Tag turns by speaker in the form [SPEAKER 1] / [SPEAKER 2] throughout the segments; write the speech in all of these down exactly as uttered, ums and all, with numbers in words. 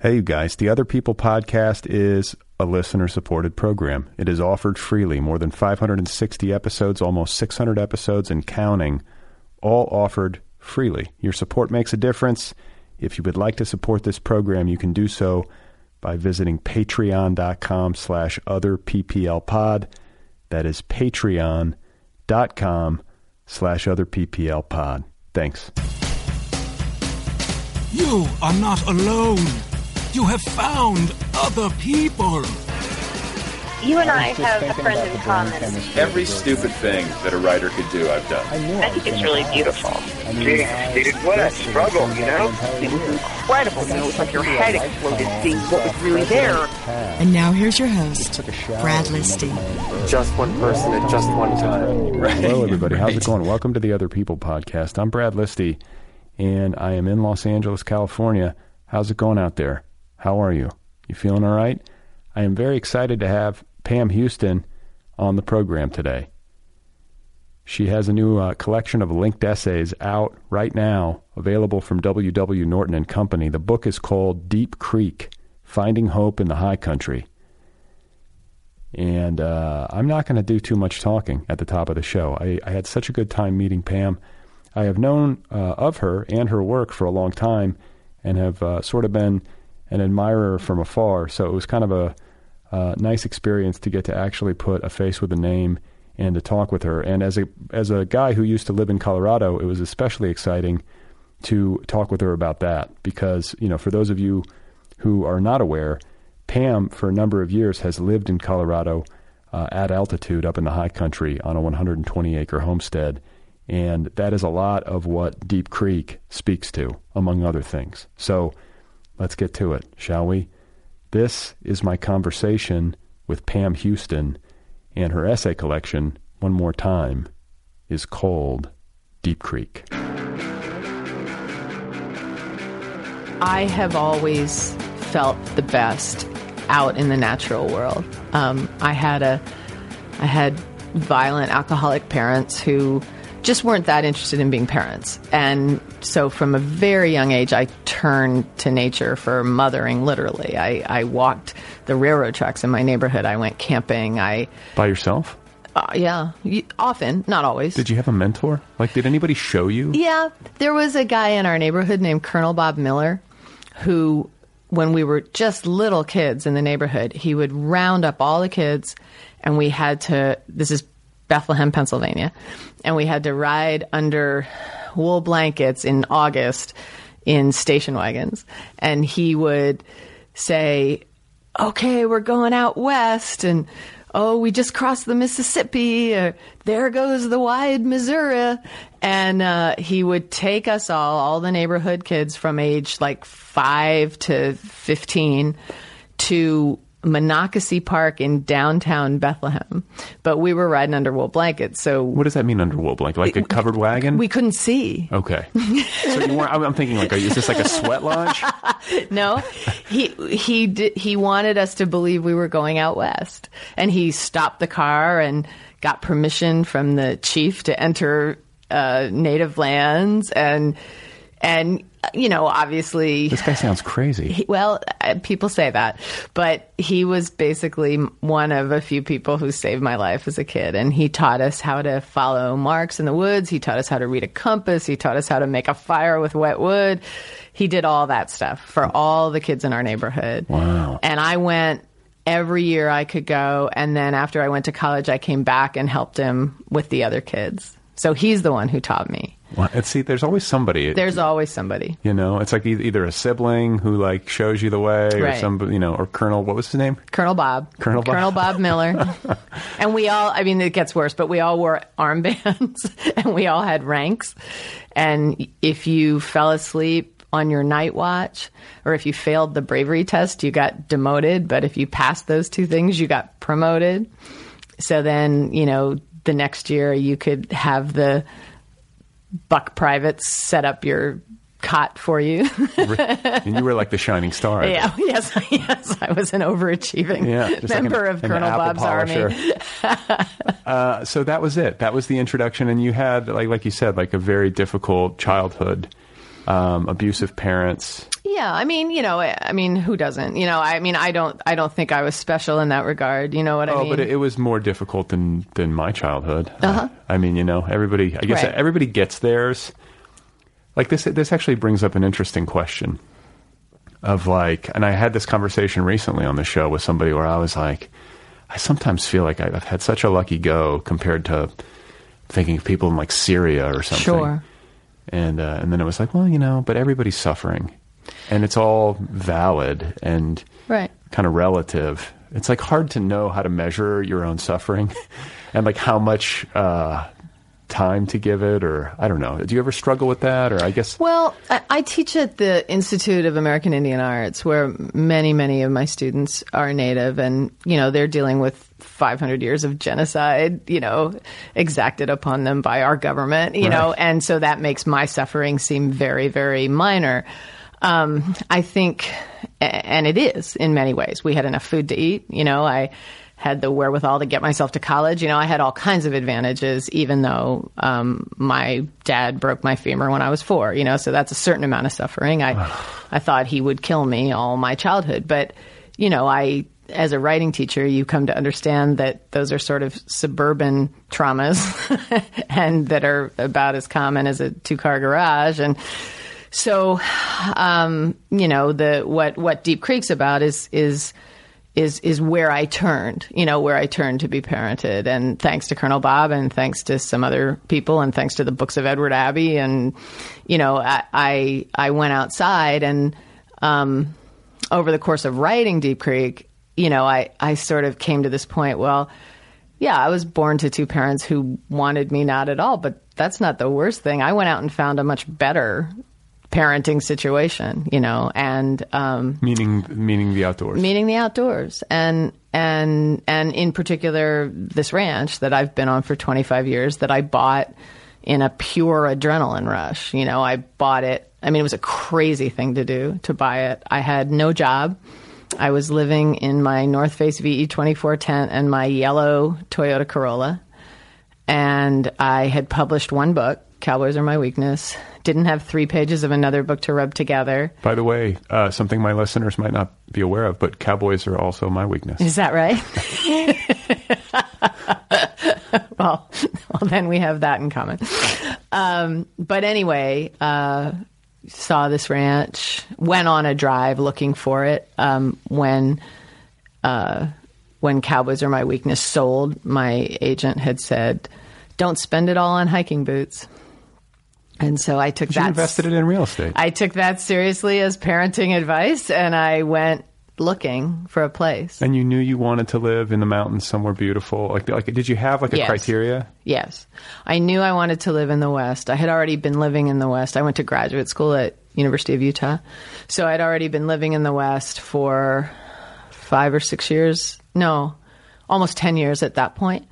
[SPEAKER 1] Hey, you guys, the Other People podcast is a listener-supported program. It is offered freely. More than five hundred sixty episodes, almost six hundred episodes and counting, all offered freely. Your support makes a difference. If you would like to support this program, you can do so by visiting patreon.com slash otherpplpod. That is patreon.com slash otherpplpod. Thanks.
[SPEAKER 2] You are not alone. You have found other people.
[SPEAKER 3] You and I have a friend in common.
[SPEAKER 4] Every stupid thing that a writer could do, I've done.
[SPEAKER 3] I think it's really beautiful.
[SPEAKER 5] Gee, stated what a struggle, you know?
[SPEAKER 3] It was incredible. You know, it was like your head exploded seeing what was really there.
[SPEAKER 6] And now here's your host, Brad Listy.
[SPEAKER 5] Just one person at just one time.
[SPEAKER 1] Right. Hello, everybody. How's it going? Welcome to the Other People podcast. I'm Brad Listy, and I am in Los Angeles, California. How's it going out there? How are you? You feeling all right? I am very excited to have Pam Houston on the program today. She has a new uh, collection of linked essays out right now, available from W W. Norton and Company. The book is called Deep Creek, Finding Hope in the High Country. And uh, I'm not going to do too much talking at the top of the show. I, I had such a good time meeting Pam. I have known uh, of her and her work for a long time and have uh, sort of been an admirer from afar, so it was kind of a uh, nice experience to get to actually put a face with a name and to talk with her. And as a as a guy who used to live in Colorado, it was especially exciting to talk with her about that because, you know, for those of you who are not aware, Pam, for a number of years, has lived in Colorado uh, at altitude up in the high country on a one hundred twenty acre homestead, and that is a lot of what Deep Creek speaks to, among other things. So let's get to it, shall we? This is my conversation with Pam Houston, and her essay collection, one more time, is called Deep Creek.
[SPEAKER 7] I have always felt the best out in the natural world. Um, I had a, I had violent alcoholic parents who just weren't that interested in being parents. And so from a very young age, I turned to nature for mothering, literally. I, I walked the railroad tracks in my neighborhood. I went camping. I
[SPEAKER 1] By yourself?
[SPEAKER 7] Uh, yeah, often, not always.
[SPEAKER 1] Did you have a mentor? Like, did anybody show you?
[SPEAKER 7] Yeah, there was a guy in our neighborhood named Colonel Bob Miller who, when we were just little kids in the neighborhood, he would round up all the kids, and we had to, this is Bethlehem, Pennsylvania, and we had to ride under wool blankets in August in station wagons. And he would say, okay, we're going out west, and oh, we just crossed the Mississippi, or there goes the wide Missouri. And uh, he would take us all, all the neighborhood kids from age like five to fifteen, to Monocacy Park in downtown Bethlehem. But we were riding under wool blankets, so...
[SPEAKER 1] What does that mean, under wool blanket? Like a covered wagon?
[SPEAKER 7] We couldn't see.
[SPEAKER 1] Okay. So you weren't... I'm thinking, like, is this like a sweat lodge?
[SPEAKER 7] No. He he did, he wanted us to believe we were going out west. And he stopped the car and got permission from the chief to enter uh, native lands. And, and you know, obviously...
[SPEAKER 1] This guy sounds crazy.
[SPEAKER 7] He, well, uh, people say that. But he was basically one of a few people who saved my life as a kid. And he taught us how to follow marks in the woods. He taught us how to read a compass. He taught us how to make a fire with wet wood. He did all that stuff for all the kids in our neighborhood.
[SPEAKER 1] Wow.
[SPEAKER 7] And I went every year I could go. And then after I went to college, I came back and helped him with the other kids. So he's the one who taught me.
[SPEAKER 1] Well, and see, there's always somebody.
[SPEAKER 7] There's always somebody.
[SPEAKER 1] You know, it's like either a sibling who like shows you the way, or
[SPEAKER 7] right.
[SPEAKER 1] some, you know, or Colonel. What was his name?
[SPEAKER 7] Colonel Bob.
[SPEAKER 1] Colonel Bob.
[SPEAKER 7] Colonel Bob Miller. And we all. I mean, it gets worse, but we all wore armbands, and we all had ranks. And if you fell asleep on your night watch, or if you failed the bravery test, you got demoted. But if you passed those two things, you got promoted. So then, you know, the next year you could have the buck privates set up your cot for you.
[SPEAKER 1] And you were like the shining star.
[SPEAKER 7] Yeah, yes, yes. I was an overachieving
[SPEAKER 1] yeah,
[SPEAKER 7] member
[SPEAKER 1] like an,
[SPEAKER 7] of Colonel Bob's army.
[SPEAKER 1] uh, so that was it. That was the introduction. And you had, like like you said, like a very difficult childhood, um, abusive parents.
[SPEAKER 7] Yeah, I mean, you know, I mean, who doesn't? You know, I mean, I don't, I don't think I was special in that regard. You know what I
[SPEAKER 1] oh,
[SPEAKER 7] mean?
[SPEAKER 1] but it, it was more difficult than than my childhood.
[SPEAKER 7] Uh-huh.
[SPEAKER 1] I, I mean, you know, everybody. I guess
[SPEAKER 7] Right.
[SPEAKER 1] everybody gets theirs. Like this. This actually brings up an interesting question. Of like, and I had this conversation recently on the show with somebody where I was like, I sometimes feel like I've had such a lucky go compared to thinking of people in like Syria or something.
[SPEAKER 7] Sure.
[SPEAKER 1] And uh, and then it was like, well, you know, but everybody's suffering, and it's all valid and
[SPEAKER 7] Right.
[SPEAKER 1] kind of relative. It's like hard to know how to measure your own suffering, and like how much uh, time to give it, or I don't know. Do you ever struggle with that, or I guess?
[SPEAKER 7] Well, I, I teach at the Institute of American Indian Arts, where many, many of my students are Native, and you know they're dealing with five hundred years of genocide, you know, exacted upon them by our government, you
[SPEAKER 1] Right.
[SPEAKER 7] know, and so that makes my suffering seem very, very minor. Um, I think, and it is in many ways. We had enough food to eat, you know. I had the wherewithal to get myself to college. You know, I had all kinds of advantages, even though um, my dad broke my femur when I was four, you know, so that's a certain amount of suffering. I, I thought he would kill me all my childhood. But, you know, I, as a writing teacher, you come to understand that those are sort of suburban traumas and that are about as common as a two-car garage. And so, um, you know, the what, what Deep Creek's about is is is is where I turned, you know, where I turned to be parented. And thanks to Colonel Bob and thanks to some other people and thanks to the books of Edward Abbey. And, you know, I I, I went outside and um, over the course of writing Deep Creek, you know, I, I sort of came to this point, well, yeah, I was born to two parents who wanted me not at all, but that's not the worst thing. I went out and found a much better parenting situation, you know, and um,
[SPEAKER 1] Meaning, meaning the outdoors.
[SPEAKER 7] meaning the outdoors, and and and in particular this ranch that I've been on for twenty-five years that I bought in a pure adrenaline rush. You know, I bought it. I mean, it was a crazy thing to do to buy it. I had no job. I was living in my North Face V E twenty-four tent and my yellow Toyota Corolla, and I had published one book, Cowboys Are My Weakness. Didn't have three pages of another book to rub together.
[SPEAKER 1] By the way, uh, something my listeners might not be aware of, but cowboys are also my weakness.
[SPEAKER 7] Is that right? well, well, then we have that in common. Um, but anyway, uh, saw this ranch, went on a drive looking for it. Um, when uh, when Cowboys Are My Weakness sold, my agent had said, "Don't spend it all on hiking boots." And so I took
[SPEAKER 1] You
[SPEAKER 7] that.
[SPEAKER 1] invested it in real estate.
[SPEAKER 7] I took that seriously as parenting advice, and I went looking for a place.
[SPEAKER 1] And you knew you wanted to live in the mountains somewhere beautiful. Like, like, did you have like a
[SPEAKER 7] Yes.
[SPEAKER 1] criteria?
[SPEAKER 7] Yes. I knew I wanted to live in the West. I had already been living in the West. I went to graduate school at University of Utah. So I'd already been living in the West for five or six years. No, almost ten years at that point.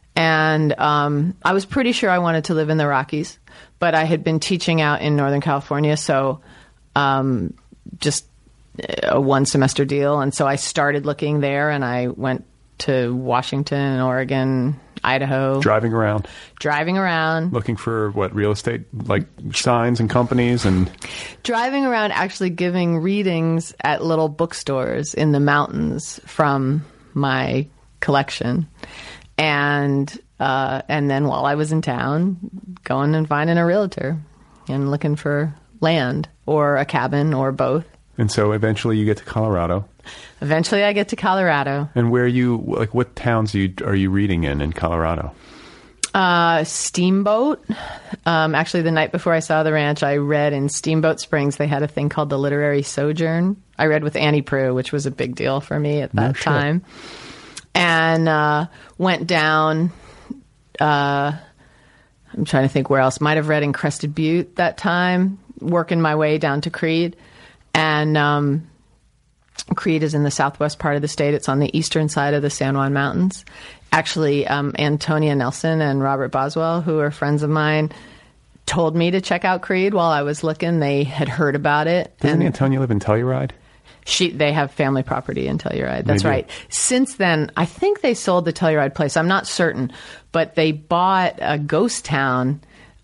[SPEAKER 7] And um, I was pretty sure I wanted to live in the Rockies, but I had been teaching out in Northern California, so um, just a one semester deal. And so I started looking there, and I went to Washington, Oregon, Idaho.
[SPEAKER 1] Driving around,
[SPEAKER 7] Driving around.
[SPEAKER 1] looking for what real estate, like signs and companies, and
[SPEAKER 7] Driving around actually giving readings at little bookstores in the mountains from my collection. And uh, and then while I was in town, going and finding a realtor and looking for land or a cabin or both.
[SPEAKER 1] and so eventually you get to Colorado.
[SPEAKER 7] Eventually I get to Colorado.
[SPEAKER 1] And where you like, what towns are you are you reading in in Colorado?
[SPEAKER 7] Uh, Steamboat. Um, actually, the night before I saw the ranch, I read in Steamboat Springs. They had a thing called the Literary Sojourn. I read with Annie Proulx, which was a big deal for me at that
[SPEAKER 1] No shit.
[SPEAKER 7] time. And uh, went down. Uh, I'm trying to think where else. Might have read in Crested Butte that time. Working my way down to Creed, and um, Creed is in the southwest part of the state. It's on the eastern side of the San Juan Mountains. Actually, um, Antonia Nelson and Robert Boswell, who are friends of mine, told me to check out Creed while I was looking. They had heard about it.
[SPEAKER 1] Doesn't
[SPEAKER 7] and
[SPEAKER 1] Antonia live in Telluride?
[SPEAKER 7] she, they have family property in Telluride. That's
[SPEAKER 1] They do.
[SPEAKER 7] right. Since then, I think they sold the Telluride place. I'm not certain. But they bought a ghost town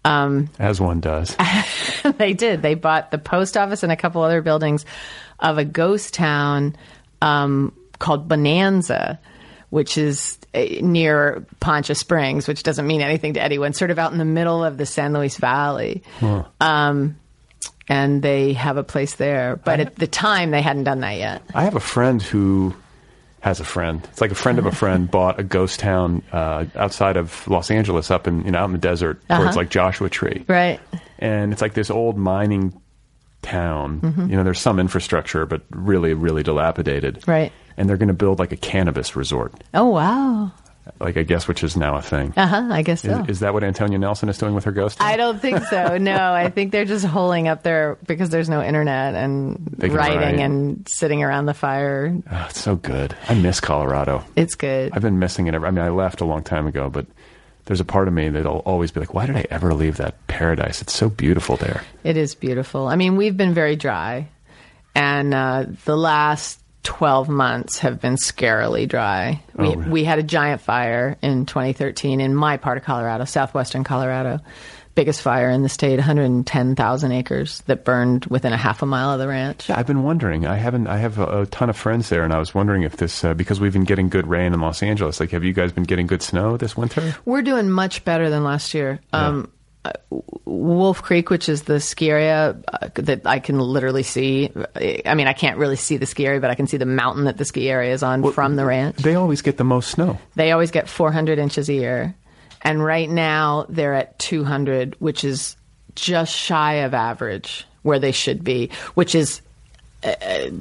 [SPEAKER 7] Um,
[SPEAKER 1] As one does.
[SPEAKER 7] They did. They bought the post office and a couple other buildings of a ghost town um, called Bonanza, which is near Poncha Springs, which doesn't mean anything to anyone, sort of out in the middle of the San Luis Valley. Huh. Um, and they have a place there. But at the time, they hadn't done that yet.
[SPEAKER 1] I have a friend who has a friend. It's like a friend of a friend bought a ghost town uh, outside of Los Angeles, up in, you know, out in the desert,
[SPEAKER 7] uh-huh.
[SPEAKER 1] where it's like Joshua Tree.
[SPEAKER 7] Right.
[SPEAKER 1] And it's like this old mining town.
[SPEAKER 7] Mm-hmm.
[SPEAKER 1] You know, there's some infrastructure, but really, really dilapidated.
[SPEAKER 7] Right.
[SPEAKER 1] And they're going to build like a cannabis resort.
[SPEAKER 7] Oh, wow.
[SPEAKER 1] Like, I guess, which is now a thing.
[SPEAKER 7] Uh-huh, I guess so.
[SPEAKER 1] Is, is that what Antonia Nelson is doing with her ghost town?
[SPEAKER 7] I don't think so. No, I think they're just holing up there because there's no internet and writing
[SPEAKER 1] write.
[SPEAKER 7] and sitting around the fire.
[SPEAKER 1] Oh, it's so good. I miss Colorado.
[SPEAKER 7] It's good.
[SPEAKER 1] I've been missing it. Ever, I mean, I left a long time ago, but there's a part of me that'll always be like, why did I ever leave that paradise? It's so beautiful there.
[SPEAKER 7] It is beautiful. I mean, we've been very dry. And uh, the last twelve months have been scarily dry. We,
[SPEAKER 1] Oh, really?
[SPEAKER 7] we had a giant fire in twenty thirteen in my part of Colorado, southwestern Colorado. Biggest fire in the state, one hundred ten thousand acres that burned within a half a mile of the ranch.
[SPEAKER 1] Yeah, I've been wondering. I haven't. I have a, a ton of friends there, and I was wondering if this uh, because we've been getting good rain in Los Angeles. Like, have you guys been getting good snow this winter?
[SPEAKER 7] We're doing much better than last year. Yeah. Um, uh, Wolf Creek, which is the ski area uh, that I can literally see. I mean, I can't really see the ski area, but I can see the mountain that the ski area is on well, from the ranch.
[SPEAKER 1] They always get the most snow.
[SPEAKER 7] They always get four hundred inches a year. And right now they're at two hundred, which is just shy of average where they should be, which is uh,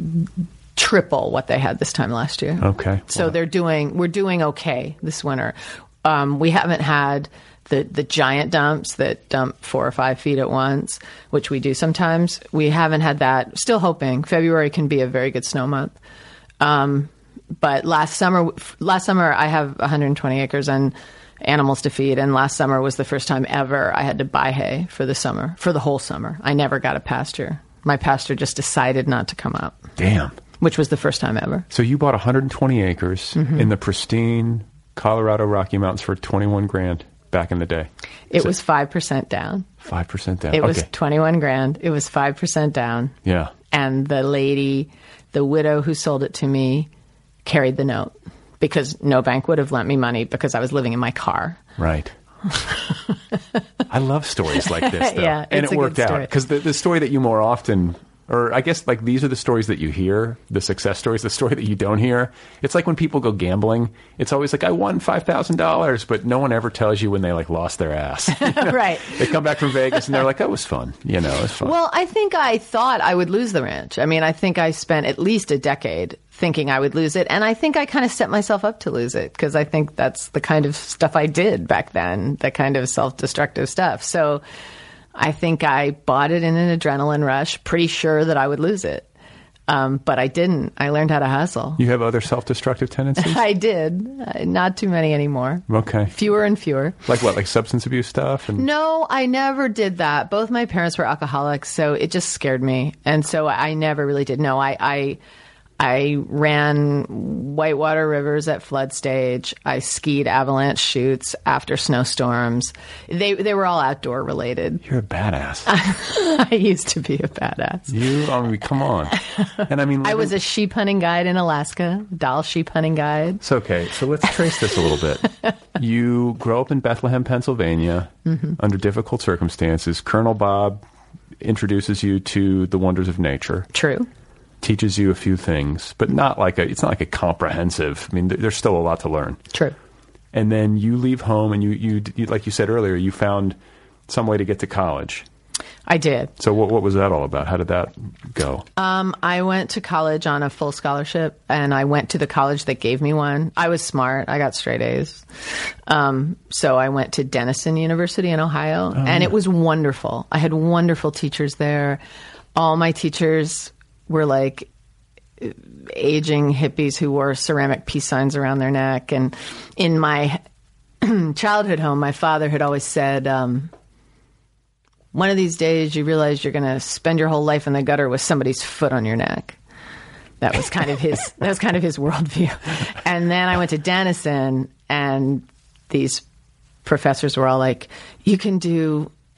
[SPEAKER 7] triple what they had this time last year.
[SPEAKER 1] Okay.
[SPEAKER 7] So
[SPEAKER 1] wow.
[SPEAKER 7] they're doing, we're doing okay this winter. Um, we haven't had the, the giant dumps that dump four or five feet at once, which we do sometimes. We haven't had that. Still hoping. February can be a very good snow month. Um, but last summer, last summer I have one hundred twenty acres and animals to feed, and last summer was the first time ever I had to buy hay for the summer, for the whole summer. I never got a pasture. My pasture just decided not to come up.
[SPEAKER 1] Damn.
[SPEAKER 7] Which was the first time ever.
[SPEAKER 1] So you bought one hundred twenty acres mm-hmm. in the pristine Colorado Rocky Mountains for twenty-one grand back in the day.
[SPEAKER 7] Is it was it? five percent down.
[SPEAKER 1] five percent down.
[SPEAKER 7] It
[SPEAKER 1] okay.
[SPEAKER 7] was twenty-one grand. It was five percent down.
[SPEAKER 1] Yeah.
[SPEAKER 7] And the lady, the widow who sold it to me, carried the note. Because no bank would have lent me money because I was living in my car.
[SPEAKER 1] Right. I love stories like this, though.
[SPEAKER 7] Yeah,
[SPEAKER 1] and
[SPEAKER 7] it's
[SPEAKER 1] it
[SPEAKER 7] a
[SPEAKER 1] worked
[SPEAKER 7] good
[SPEAKER 1] out.
[SPEAKER 7] story.
[SPEAKER 1] Because the, the story that you more often, or I guess like these are the stories that you hear, the success stories, the story that you don't hear. It's like when people go gambling, it's always like, I won five thousand dollars, but no one ever tells you when they like lost their ass. You know?
[SPEAKER 7] Right.
[SPEAKER 1] They come back from Vegas and they're like, that was fun. You know, it was fun.
[SPEAKER 7] Well, I think I thought I would lose the ranch. I mean, I think I spent at least a decade thinking I would lose it. And I think I kind of set myself up to lose it because I think that's the kind of stuff I did back then, the kind of self-destructive stuff. So I think I bought it in an adrenaline rush, pretty sure that I would lose it. Um, but I didn't. I learned how to hustle.
[SPEAKER 1] You have other self-destructive tendencies?
[SPEAKER 7] I did. Uh, not too many anymore.
[SPEAKER 1] Okay.
[SPEAKER 7] Fewer and fewer.
[SPEAKER 1] Like what, like substance abuse stuff? And-
[SPEAKER 7] no, I never did that. Both my parents were alcoholics, so it just scared me. And so I never really did. No, I... I I ran whitewater rivers at flood stage. I skied avalanche chutes after snowstorms. They they were all outdoor related.
[SPEAKER 1] You're a badass.
[SPEAKER 7] I used to be a badass.
[SPEAKER 1] You, I mean, come on. And I mean,
[SPEAKER 7] I was a sheep hunting guide in Alaska, Doll sheep hunting guide.
[SPEAKER 1] It's okay. So let's trace this a little bit. You grow up in Bethlehem, Pennsylvania, mm-hmm. under difficult circumstances. Colonel Bob introduces you to the wonders of nature.
[SPEAKER 7] True.
[SPEAKER 1] Teaches you a few things, but not like a, it's not like a comprehensive, I mean, there's still a lot to learn.
[SPEAKER 7] True.
[SPEAKER 1] And then you leave home and you, you, you like you said earlier, you found some way to get to college.
[SPEAKER 7] I did.
[SPEAKER 1] So what, what was that all about? How did that go?
[SPEAKER 7] Um, I went to college on a full scholarship, and I went to the college that gave me one. I was smart. I got straight A's. Um, so I went to Denison University in Ohio, oh, and
[SPEAKER 1] yeah.
[SPEAKER 7] it was wonderful. I had wonderful teachers there. All my teachers were like aging hippies who wore ceramic peace signs around their neck. And in my childhood home, my father had always said, um, one of these days you realize you're going to spend your whole life in the gutter with somebody's foot on your neck. That was kind of his, that was kind of his worldview. And then I went to Denison, and these professors were all like, you can do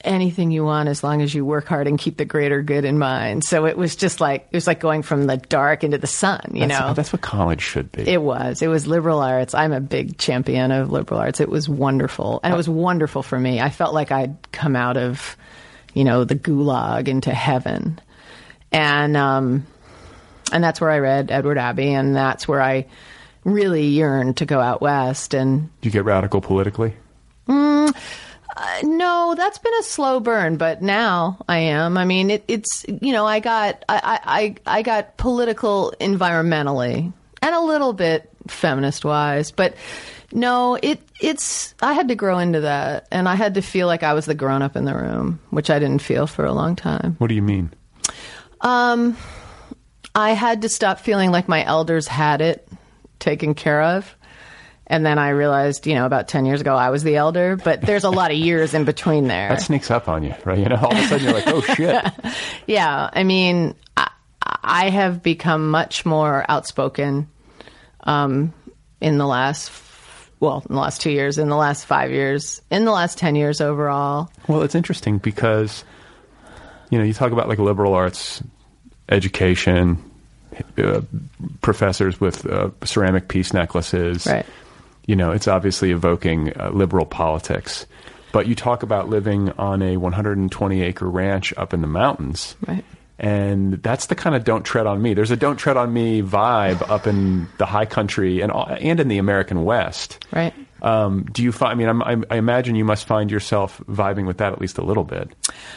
[SPEAKER 7] anything you want as long as you work hard and keep the greater good in mind. So it was just like, it was like going from the dark into the sun, you
[SPEAKER 1] that's,
[SPEAKER 7] know?
[SPEAKER 1] That's what college should be.
[SPEAKER 7] It was. It was liberal arts. I'm a big champion of liberal arts. It was wonderful. And it was wonderful for me. I felt like I'd come out of, you know, the gulag into heaven. And, um, and that's where I read Edward Abbey, and that's where I really yearned to go out west. And
[SPEAKER 1] did you get radical politically?
[SPEAKER 7] Mm, uh, no, that's been a slow burn, but now I am. I mean, it, it's, you know, I got, I, I, I got political environmentally and a little bit feminist wise, but no, it, it's, I had to grow into that, and I had to feel like I was the grown up in the room, which I didn't feel for a long time.
[SPEAKER 1] What do you mean?
[SPEAKER 7] Um, I had to stop feeling like my elders had it taken care of. And then I realized, you know, about ten years ago, I was the elder, but there's a lot of years in between there.
[SPEAKER 1] That sneaks up on you, right? You know, all of a sudden you're like, oh, shit.
[SPEAKER 7] Yeah. I mean, I, I have become much more outspoken um, in the last, well, in the last two years, in the last five years, in the last ten years overall.
[SPEAKER 1] Well, it's interesting because, you know, you talk about like liberal arts education, uh, professors with uh, ceramic peace necklaces.
[SPEAKER 7] Right.
[SPEAKER 1] You know, it's obviously evoking uh, liberal politics. But you talk about living on a one hundred twenty acre ranch up in the mountains.
[SPEAKER 7] Right.
[SPEAKER 1] And that's the kind of don't tread on me. There's a don't tread on me vibe up in the high country and and in the American West.
[SPEAKER 7] Right. Um,
[SPEAKER 1] do you find, I mean, I'm, I, I imagine you must find yourself vibing with that at least a little bit.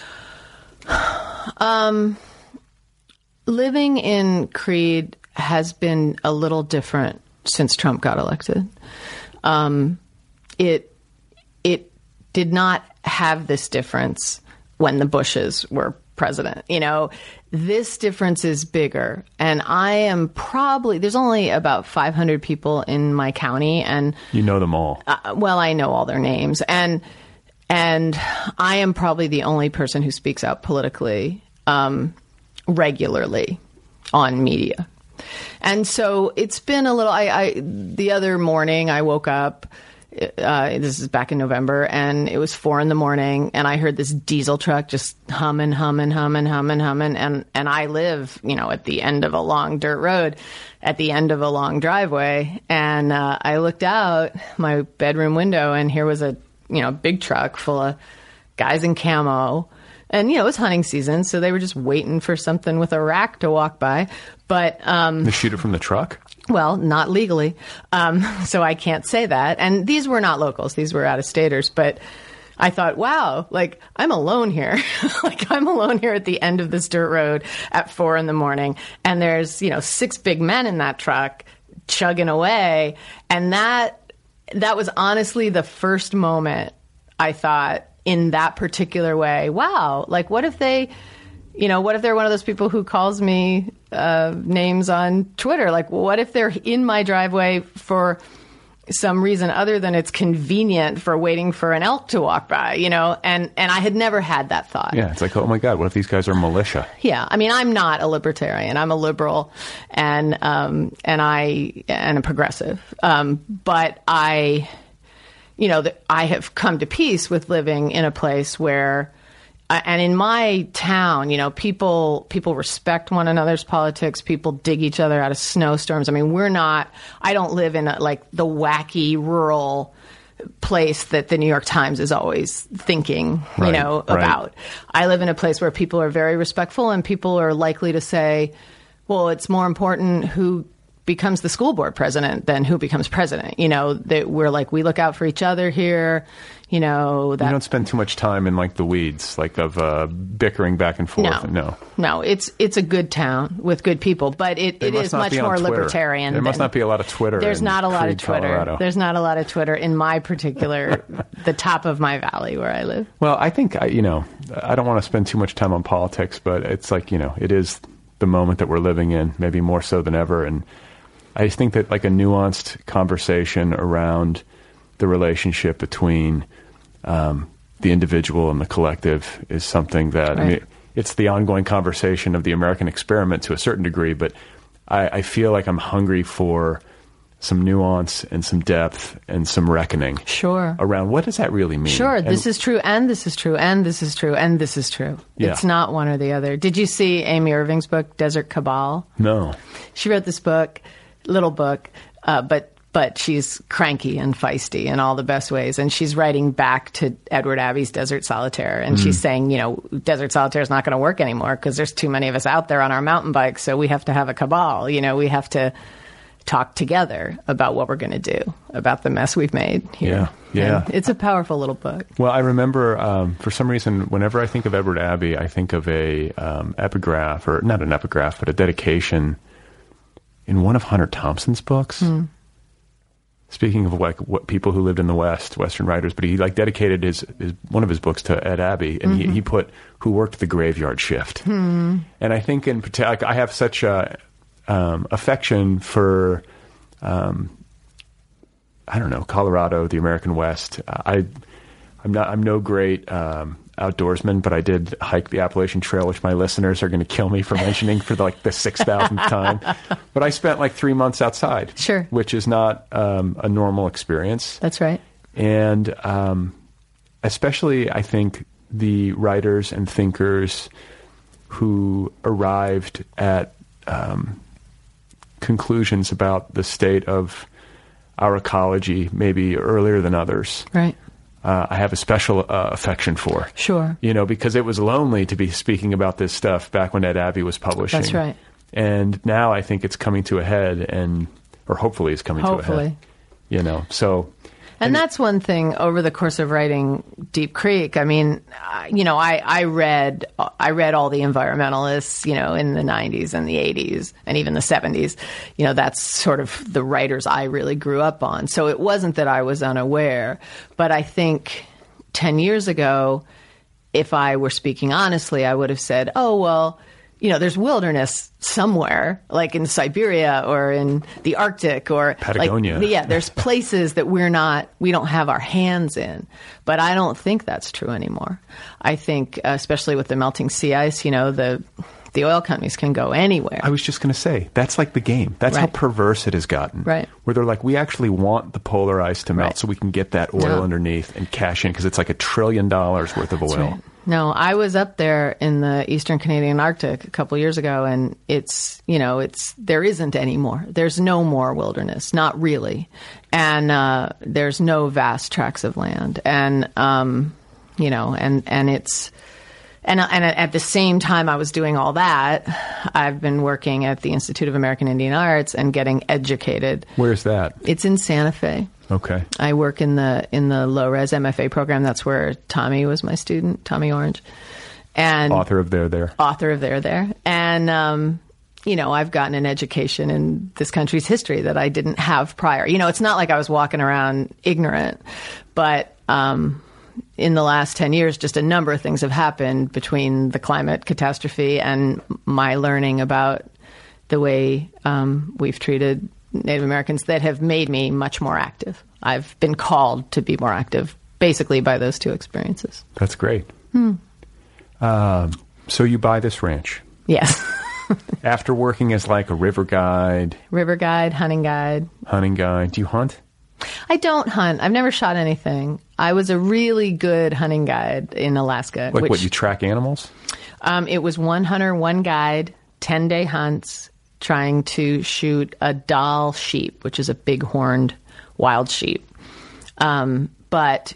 [SPEAKER 7] Um, living in Creede has been a little different since Trump got elected. Um, it it did not have this difference when the Bushes were president. You know, this difference is bigger. And I am probably, there's only about five hundred people in my county. And
[SPEAKER 1] you know them all.
[SPEAKER 7] Uh, well, I know all their names. And and I am probably the only person who speaks out politically um, regularly on media. And so it's been a little, I, I the other morning I woke up, uh, this is back in November, and it was four in the morning, and I heard this diesel truck just humming, humming, humming, humming, humming. And, and I live, you know, at the end of a long dirt road, at the end of a long driveway. And uh, I looked out my bedroom window, and here was a, you know, big truck full of guys in camo. And, you know, it was hunting season, so they were just waiting for something with a rack to walk by. But um,
[SPEAKER 1] they shoot it from the truck?
[SPEAKER 7] Well, not legally. Um, so I can't say that. And these were not locals. These were out-of-staters. But I thought, wow, like, I'm alone here. Like, I'm alone here at the end of this dirt road at four in the morning. And there's, you know, six big men in that truck chugging away. And that that was honestly the first moment I thought, in that particular way, wow, like what if they, you know, what if they're one of those people who calls me uh, names on Twitter? Like, what if they're in my driveway for some reason other than it's convenient for waiting for an elk to walk by, you know? And, and I had never had that thought.
[SPEAKER 1] Yeah, it's like, oh my God, what if these guys are militia?
[SPEAKER 7] Yeah, I mean, I'm not a libertarian. I'm a liberal and, um, and I, and a progressive. Um, but I... You know, that I have come to peace with living in a place where, uh, and in my town, you know, people people respect one another's politics. People dig each other out of snowstorms. I mean, we're not, I don't live in a, like the wacky rural place that the New York Times is always thinking, you
[SPEAKER 1] right,
[SPEAKER 7] know,
[SPEAKER 1] right.
[SPEAKER 7] about. I live in a place where people are very respectful, and people are likely to say, well, it's more important who becomes the school board president than who becomes president. You know, that we're like, we look out for each other here, you know. That,
[SPEAKER 1] you don't spend too much time in like the weeds, like of uh, bickering back and forth.
[SPEAKER 7] No,
[SPEAKER 1] no,
[SPEAKER 7] no, it's it's a good town with good people, but it, it is much more libertarian.
[SPEAKER 1] There
[SPEAKER 7] than,
[SPEAKER 1] must not be a lot of Twitter.
[SPEAKER 7] There's
[SPEAKER 1] in
[SPEAKER 7] not a lot
[SPEAKER 1] Creede,
[SPEAKER 7] of Twitter.
[SPEAKER 1] Colorado.
[SPEAKER 7] There's not a lot of Twitter in my particular, the top of my valley where I live.
[SPEAKER 1] Well, I think, I, you know, I don't want to spend too much time on politics, but it's like, you know, it is the moment that we're living in, maybe more so than ever. And I just think that like a nuanced conversation around the relationship between um, the individual and the collective is something that, right. I mean, it's the ongoing conversation of the American experiment to a certain degree, but I, I feel like I'm hungry for some nuance and some depth and some reckoning.
[SPEAKER 7] Sure.
[SPEAKER 1] Around what does that really mean?
[SPEAKER 7] Sure.
[SPEAKER 1] And
[SPEAKER 7] this is true, and this is true, and this is true, and this is true.
[SPEAKER 1] Yeah.
[SPEAKER 7] It's not one or the other. Did you see Amy Irving's book, Desert Cabal?
[SPEAKER 1] No.
[SPEAKER 7] She wrote this book, little book, uh, but but she's cranky and feisty in all the best ways. And she's writing back to Edward Abbey's Desert Solitaire. And mm. she's saying, you know, Desert Solitaire is not going to work anymore because there's too many of us out there on our mountain bikes. So we have to have a cabal. You know, we have to talk together about what we're going to do, about the mess we've made here.
[SPEAKER 1] Yeah, yeah.
[SPEAKER 7] And it's a powerful little book.
[SPEAKER 1] Well, I remember, um, for some reason, whenever I think of Edward Abbey, I think of a um, epigraph, or not an epigraph, but a dedication in one of Hunter Thompson's books. Mm. Speaking of like what people who lived in the West, Western writers, but he like dedicated his, his one of his books to Ed Abbey, and mm-hmm. he, he put who worked the graveyard shift. Mm. And I think in particular, like, I have such a um, affection for, um, I don't know, Colorado, the American West. Uh, I, I'm not, I'm no great um, outdoorsman, but I did hike the Appalachian Trail, which my listeners are going to kill me for mentioning for the, like the six thousandth time. But I spent like three months outside,
[SPEAKER 7] sure,
[SPEAKER 1] which is not um, a normal experience.
[SPEAKER 7] That's right.
[SPEAKER 1] And um, especially, I think the writers and thinkers who arrived at um, conclusions about the state of our ecology maybe earlier than others.
[SPEAKER 7] Right.
[SPEAKER 1] Uh, I have a special uh, affection for.
[SPEAKER 7] Sure.
[SPEAKER 1] You know, because it was lonely to be speaking about this stuff back when Ed Abbey was publishing.
[SPEAKER 7] That's right.
[SPEAKER 1] And now I think it's coming to a head, and or hopefully it's coming
[SPEAKER 7] hopefully.
[SPEAKER 1] to a head. You know, so.
[SPEAKER 7] And,
[SPEAKER 1] and
[SPEAKER 7] that's one thing over the course of writing Deep Creek. I mean, you know, I, I read I read all the environmentalists, you know, in the nineties and the eighties and even the seventies. You know, that's sort of the writers I really grew up on. So it wasn't that I was unaware. But I think ten years ago, if I were speaking honestly, I would have said, oh, well, you know, there's wilderness somewhere, like in Siberia or in the Arctic or
[SPEAKER 1] Patagonia.
[SPEAKER 7] Like, yeah, there's places that we're not, we don't have our hands in. But I don't think that's true anymore. I think, uh, especially with the melting sea ice, you know, the the oil companies can go anywhere.
[SPEAKER 1] I was just going to say, that's like the game. That's
[SPEAKER 7] right.
[SPEAKER 1] how perverse it has gotten.
[SPEAKER 7] Right.
[SPEAKER 1] Where they're like, we actually want the polar ice to melt
[SPEAKER 7] right.
[SPEAKER 1] so we can get that oil
[SPEAKER 7] no.
[SPEAKER 1] underneath and cash in because it's like a trillion dollars worth of
[SPEAKER 7] that's
[SPEAKER 1] oil.
[SPEAKER 7] Right. No, I was up there in the Eastern Canadian Arctic a couple years ago, and it's, you know, it's, there isn't any more. There's no more wilderness, not really. And uh, there's no vast tracts of land. And, um, you know, and, and it's, and, and at the same time I was doing all that, I've been working at the Institute of American Indian Arts and getting educated.
[SPEAKER 1] Where's that?
[SPEAKER 7] It's in Santa Fe.
[SPEAKER 1] Okay.
[SPEAKER 7] I work in the in the low-res M F A program. That's where Tommy was my student, Tommy Orange. And
[SPEAKER 1] author of There There.
[SPEAKER 7] Author of There There. And, um, you know, I've gotten an education in this country's history that I didn't have prior. You know, it's not like I was walking around ignorant, but um, in the last ten years, just a number of things have happened between the climate catastrophe and my learning about the way um, we've treated Native Americans that have made me much more active. I've been called to be more active, basically by those two experiences.
[SPEAKER 1] That's great.
[SPEAKER 7] Hmm.
[SPEAKER 1] Um, so you buy this ranch.
[SPEAKER 7] Yes.
[SPEAKER 1] After working as like a river guide.
[SPEAKER 7] River guide, hunting guide.
[SPEAKER 1] Hunting guide. Do you hunt?
[SPEAKER 7] I don't hunt. I've never shot anything. I was a really good hunting guide in Alaska.
[SPEAKER 1] Like
[SPEAKER 7] which,
[SPEAKER 1] what, you track animals?
[SPEAKER 7] Um, it was one hunter, one guide, ten-day hunts, trying to shoot a doll sheep, which is a big-horned wild sheep. Um, but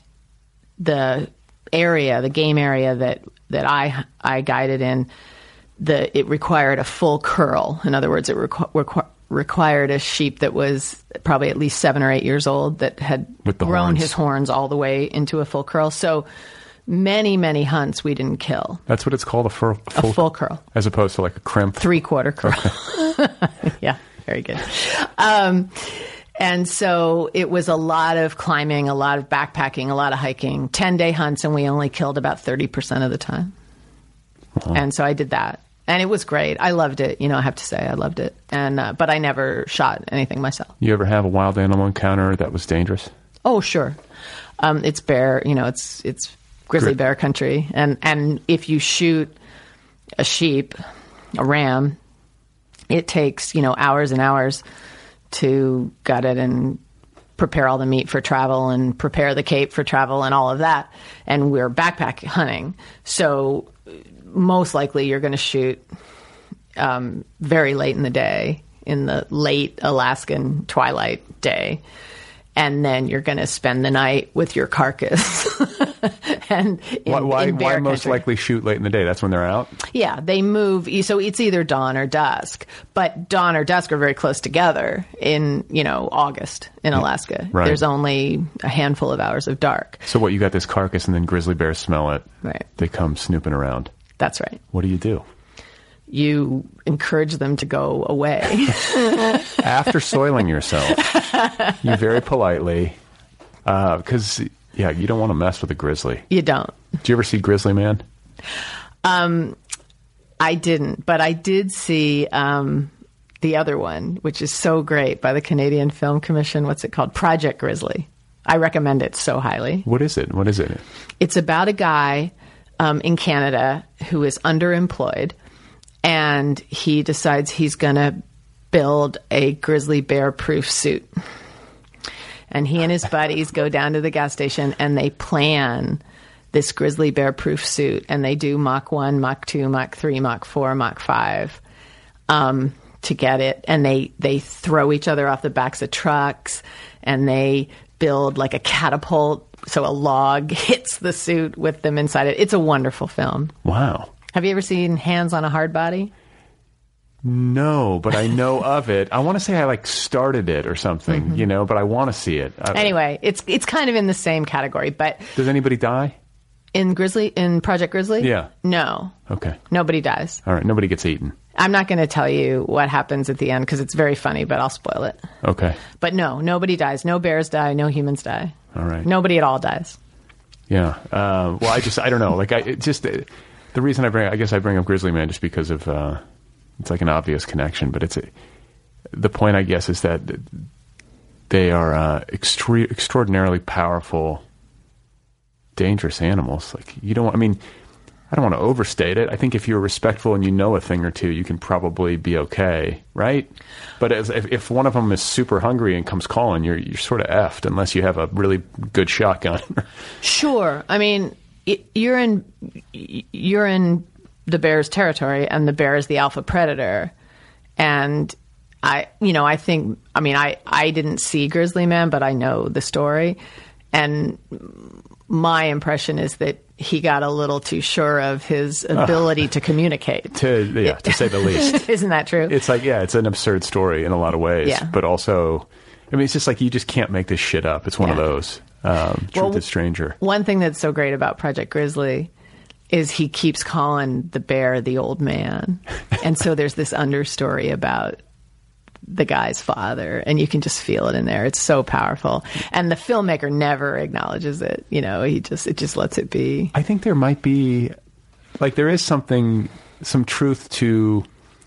[SPEAKER 7] the area, the game area that, that I I guided in, the it required a full curl. In other words, it requ- requ- required a sheep that was probably at least seven or eight years old that had grown
[SPEAKER 1] horns.
[SPEAKER 7] his horns all the way into a full curl. So many, many hunts we didn't kill.
[SPEAKER 1] That's what it's called, a, fur, a, full,
[SPEAKER 7] a full curl.
[SPEAKER 1] As opposed to like a crimp?
[SPEAKER 7] Three-quarter curl. Okay. Yeah, very good. Um, and so it was a lot of climbing, a lot of backpacking, a lot of hiking, ten-day hunts, and we only killed about thirty percent of the time. Uh-huh. And so I did that. And it was great. I loved it. You know, I have to say, I loved it. And uh, but I never shot anything myself.
[SPEAKER 1] You ever have a wild animal encounter that was dangerous?
[SPEAKER 7] Oh, sure. Um, it's bear, you know, it's it's grizzly bear country. And, and if you shoot a sheep, a ram, it takes, you know, hours and hours to gut it and prepare all the meat for travel and prepare the cape for travel and all of that. And we're backpack hunting. So most likely you're going to shoot um, very late in the day, in the late Alaskan twilight day. And then you're going to spend the night with your carcass. and in,
[SPEAKER 1] why why,
[SPEAKER 7] in bear
[SPEAKER 1] why most
[SPEAKER 7] country.
[SPEAKER 1] likely shoot late in the day? That's when they're out?
[SPEAKER 7] Yeah, they move. So it's either dawn or dusk. But dawn or dusk are very close together in, you know, August in Alaska.
[SPEAKER 1] Right.
[SPEAKER 7] There's only a handful of hours of dark.
[SPEAKER 1] So what, you got this carcass and then grizzly bears smell it.
[SPEAKER 7] Right.
[SPEAKER 1] They come snooping around.
[SPEAKER 7] That's right.
[SPEAKER 1] What do you do?
[SPEAKER 7] You encourage them to go away.
[SPEAKER 1] After soiling yourself, you very politely, because, uh, yeah, you don't want to mess with a grizzly.
[SPEAKER 7] You don't.
[SPEAKER 1] Did you ever see Grizzly Man?
[SPEAKER 7] Um, I didn't, but I did see um, the other one, which is so great, by the Canadian Film Commission. What's it called? Project Grizzly. I recommend it so highly.
[SPEAKER 1] What is it? What is it?
[SPEAKER 7] It's about a guy um, in Canada who is underemployed. And he decides he's going to build a grizzly bear proof suit. And he and his buddies go down to the gas station and they plan this grizzly bear proof suit. And they do Mach one, Mach two, Mach three, Mach four, Mach five um, to get it. And they, they throw each other off the backs of trucks and they build like a catapult. So a log hits the suit with them inside it. It's a wonderful film.
[SPEAKER 1] Wow.
[SPEAKER 7] Have you ever seen Hands on a Hard Body?
[SPEAKER 1] No, but I know of it. I want to say I like started it or something, mm-hmm. you know, but I want to see it. I,
[SPEAKER 7] anyway, it's it's kind of in the same category, but
[SPEAKER 1] does anybody die?
[SPEAKER 7] In Grizzly, in Project Grizzly?
[SPEAKER 1] Yeah.
[SPEAKER 7] No.
[SPEAKER 1] Okay.
[SPEAKER 7] Nobody dies.
[SPEAKER 1] All right. Nobody gets eaten.
[SPEAKER 7] I'm not going to tell you what happens at the end because it's very funny, but I'll spoil it.
[SPEAKER 1] Okay.
[SPEAKER 7] But no, nobody dies. No bears die. No humans die.
[SPEAKER 1] All right.
[SPEAKER 7] Nobody at all dies.
[SPEAKER 1] Yeah. Uh, well, I just, I don't know. Like, I it just, uh, the reason I bring, I guess I bring up Grizzly Man just because of, uh, it's like an obvious connection, but it's, a, the point, I guess, is that they are uh, extre- extraordinarily powerful, dangerous animals. Like, you don't, I mean, I don't want to overstate it. I think if you're respectful and you know a thing or two, you can probably be okay, right? But as, if, if one of them is super hungry and comes calling, you're you're sort of effed unless you have a really good shotgun.
[SPEAKER 7] Sure. I mean, you're in you're in the bear's territory, and the bear is the alpha predator. And I, you know, I think, I mean, I, I didn't see Grizzly Man, but I know the story. And my impression is that he got a little too sure of his ability uh, to communicate.
[SPEAKER 1] To, yeah, to say the least.
[SPEAKER 7] Isn't that true?
[SPEAKER 1] It's like, yeah, it's an absurd story in a lot of ways.
[SPEAKER 7] Yeah.
[SPEAKER 1] But also, I mean, it's just like, you just can't make this shit up. It's one
[SPEAKER 7] yeah.
[SPEAKER 1] of those. Um,
[SPEAKER 7] well,
[SPEAKER 1] Truth is Stranger.
[SPEAKER 7] One thing that's so great about Project Grizzly is he keeps calling the bear the old man. And so there's this understory about the guy's father, and you can just feel it in there. It's so powerful. And the filmmaker never acknowledges it. You know, he just, it just lets it be.
[SPEAKER 1] I think there might be, like, there is something, some truth to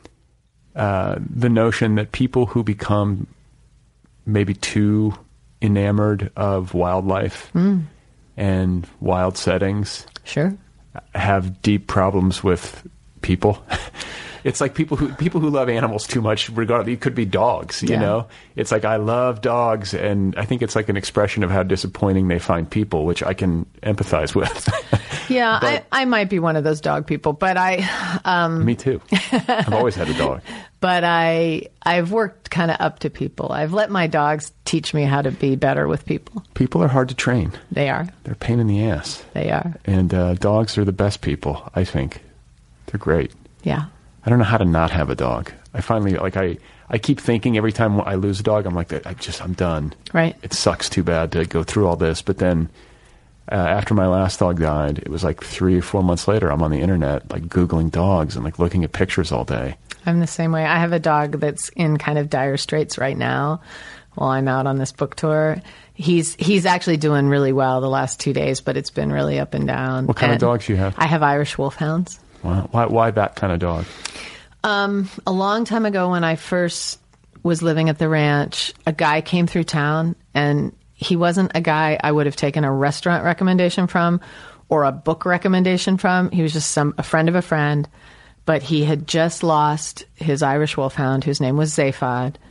[SPEAKER 1] uh, the notion that people who become maybe too enamored of wildlife mm. and wild settings
[SPEAKER 7] sure
[SPEAKER 1] have deep problems with people. It's like people who people who love animals too much, regardless, it could be dogs, you
[SPEAKER 7] yeah.
[SPEAKER 1] know? It's like, I love dogs, and I think it's like an expression of how disappointing they find people, which I can empathize with.
[SPEAKER 7] Yeah,
[SPEAKER 1] but,
[SPEAKER 7] I, I might be one of those dog people, but I... Um,
[SPEAKER 1] me too. I've always had a dog.
[SPEAKER 7] But I, I've worked kind of up to people. I've let my dogs teach me how to be better with people.
[SPEAKER 1] People are hard to train.
[SPEAKER 7] They are.
[SPEAKER 1] They're a pain in the ass.
[SPEAKER 7] They are.
[SPEAKER 1] And uh, dogs are the best people, I think. They're great.
[SPEAKER 7] Yeah.
[SPEAKER 1] I don't know how to not have a dog. I finally, like, I, I keep thinking every time I lose a dog, I'm like, I just, I'm done.
[SPEAKER 7] Right.
[SPEAKER 1] It sucks too bad to go through all this. But then uh, after my last dog died, it was like three or four months later, I'm on the internet, like, Googling dogs and, like, looking at pictures all day.
[SPEAKER 7] I'm the same way. I have a dog that's in kind of dire straits right now while I'm out on this book tour. He's he's actually doing really well the last two days, but it's been really up and down.
[SPEAKER 1] What kind
[SPEAKER 7] and
[SPEAKER 1] of dogs do you have?
[SPEAKER 7] I have Irish Wolfhounds.
[SPEAKER 1] Wow. Why, why that kind of dog?
[SPEAKER 7] Um, a long time ago when I first was living at the ranch, a guy came through town, and he wasn't a guy I would have taken a restaurant recommendation from or a book recommendation from. He was just some a friend of a friend, but he had just lost his Irish Wolfhound, whose name was Zaphod,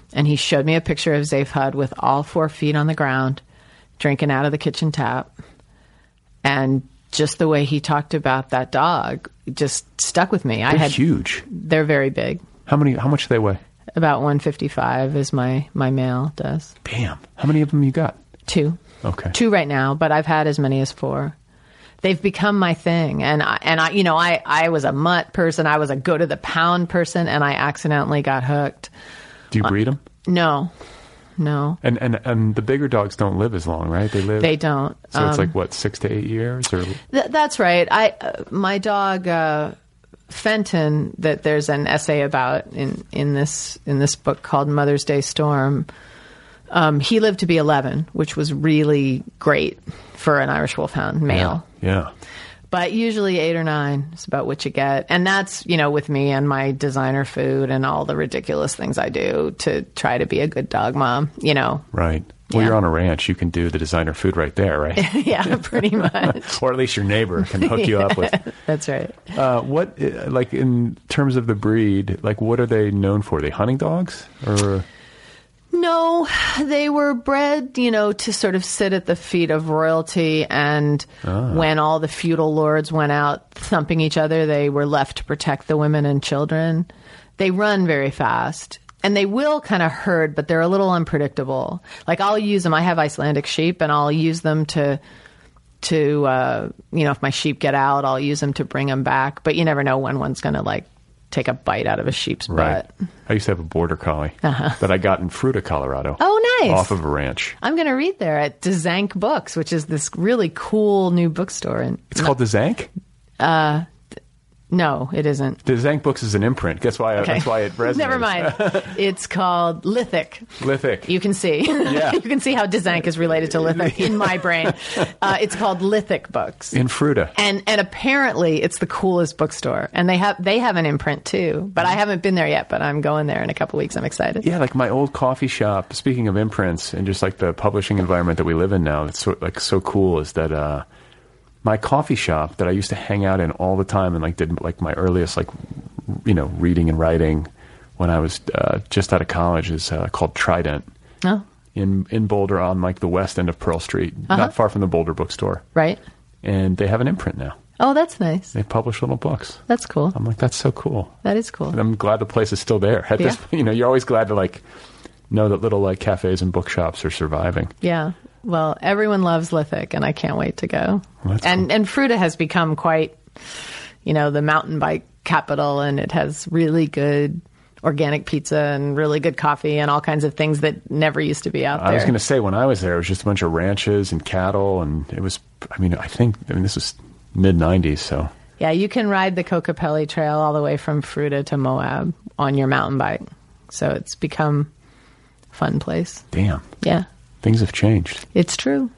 [SPEAKER 7] And he showed me a picture of Zafe Hud with all four feet on the ground, drinking out of the kitchen tap. And just the way he talked about that dog just stuck with me.
[SPEAKER 1] They're
[SPEAKER 7] I had
[SPEAKER 1] huge.
[SPEAKER 7] They're very big.
[SPEAKER 1] How many? How much do they weigh?
[SPEAKER 7] About one fifty-five is my, my male does.
[SPEAKER 1] Damn. How many of them you got?
[SPEAKER 7] Two.
[SPEAKER 1] Okay.
[SPEAKER 7] Two right now, but I've had as many as four. They've become my thing. And I, and I, you know, I, I was a mutt person. I was a go to the pound person, and I accidentally got hooked.
[SPEAKER 1] Do you breed them?
[SPEAKER 7] No, no.
[SPEAKER 1] And, and and the bigger dogs don't live as long, right? They live.
[SPEAKER 7] They don't.
[SPEAKER 1] So
[SPEAKER 7] um,
[SPEAKER 1] it's like what, six to eight years, or
[SPEAKER 7] th- that's right. I, uh, my dog, uh, Fenton, that there's an essay about in, in this in this book called Mother's Day Storm. Um, he lived to be eleven, which was really great for an Irish Wolfhound male.
[SPEAKER 1] Yeah. yeah.
[SPEAKER 7] But usually eight or nine is about what you get. And that's, you know, with me and my designer food and all the ridiculous things I do to try to be a good dog mom, you know.
[SPEAKER 1] Right. Well,
[SPEAKER 7] Yeah.
[SPEAKER 1] you're on a ranch. You can do the designer food right there, right?
[SPEAKER 7] Yeah, pretty much.
[SPEAKER 1] Or at least your neighbor can hook you up with.
[SPEAKER 7] That's right.
[SPEAKER 1] Uh, what, uh, like in terms of the breed, like what are they known for? Are they hunting dogs? Or
[SPEAKER 7] No, they were bred, you know, to sort of sit at the feet of royalty. And when all the feudal lords went out thumping each other, they were left to protect the women and children. They run very fast. And they will kind of herd, but they're a little unpredictable. Like I'll use them. I have Icelandic sheep, and I'll use them to, to uh, you know, if my sheep get out, I'll use them to bring them back. But you never know when one's going to like take a bite out of a sheep's
[SPEAKER 1] right.
[SPEAKER 7] butt.
[SPEAKER 1] I used to have a border collie
[SPEAKER 7] Uh-huh.
[SPEAKER 1] that I got in Fruita, Colorado.
[SPEAKER 7] Oh, nice.
[SPEAKER 1] Off of a ranch.
[SPEAKER 7] I'm going to read there at Dzank Books, which is this really cool new bookstore. And
[SPEAKER 1] It's called the Zank?
[SPEAKER 7] no, it isn't.
[SPEAKER 1] The Zank Books is an imprint. That's why,
[SPEAKER 7] Okay.
[SPEAKER 1] that's why it resonates.
[SPEAKER 7] Never mind. It's called Lithic.
[SPEAKER 1] Lithic.
[SPEAKER 7] You can see.
[SPEAKER 1] Yeah.
[SPEAKER 7] You can see how Dzank is related to Lithic in my brain. Uh, it's called Lithic Books.
[SPEAKER 1] in Fruita.
[SPEAKER 7] And and apparently it's the coolest bookstore. And they have they have an imprint too. But I haven't been there yet, but I'm going there in a couple weeks. I'm excited.
[SPEAKER 1] Yeah, like my old coffee shop, speaking of imprints and just like the publishing environment that we live in now, it's so, like so cool is that uh, my coffee shop that I used to hang out in all the time and like did like my earliest like, you know, reading and writing when I was uh, just out of college is uh, called Trident
[SPEAKER 7] Oh,
[SPEAKER 1] in, in Boulder on like the west end of Pearl Street,
[SPEAKER 7] Uh-huh.
[SPEAKER 1] not far from the Boulder bookstore.
[SPEAKER 7] right.
[SPEAKER 1] And they have an imprint now.
[SPEAKER 7] Oh, that's nice.
[SPEAKER 1] They publish little books.
[SPEAKER 7] That's cool.
[SPEAKER 1] I'm like, that's so cool.
[SPEAKER 7] That is cool.
[SPEAKER 1] And I'm glad the place is still there. At this,
[SPEAKER 7] Yeah.
[SPEAKER 1] you know, you're always glad to like know that little like cafes and bookshops are surviving.
[SPEAKER 7] Yeah. Well, everyone loves Lithic, and I can't wait to go.
[SPEAKER 1] Well, that's
[SPEAKER 7] and
[SPEAKER 1] cool.
[SPEAKER 7] and Fruita has become quite, you know, the mountain bike capital, and it has really good organic pizza and really good coffee and all kinds of things that never used to be out there.
[SPEAKER 1] I was going to say when I was there, it was just a bunch of ranches and cattle, and it was. I mean, I think I mean this was mid nineties, so
[SPEAKER 7] Yeah, you can ride the Kokopelli Trail all the way from Fruita to Moab on your mountain bike. So it's become a fun place.
[SPEAKER 1] damn,
[SPEAKER 7] Yeah,
[SPEAKER 1] things have changed.
[SPEAKER 7] it's true.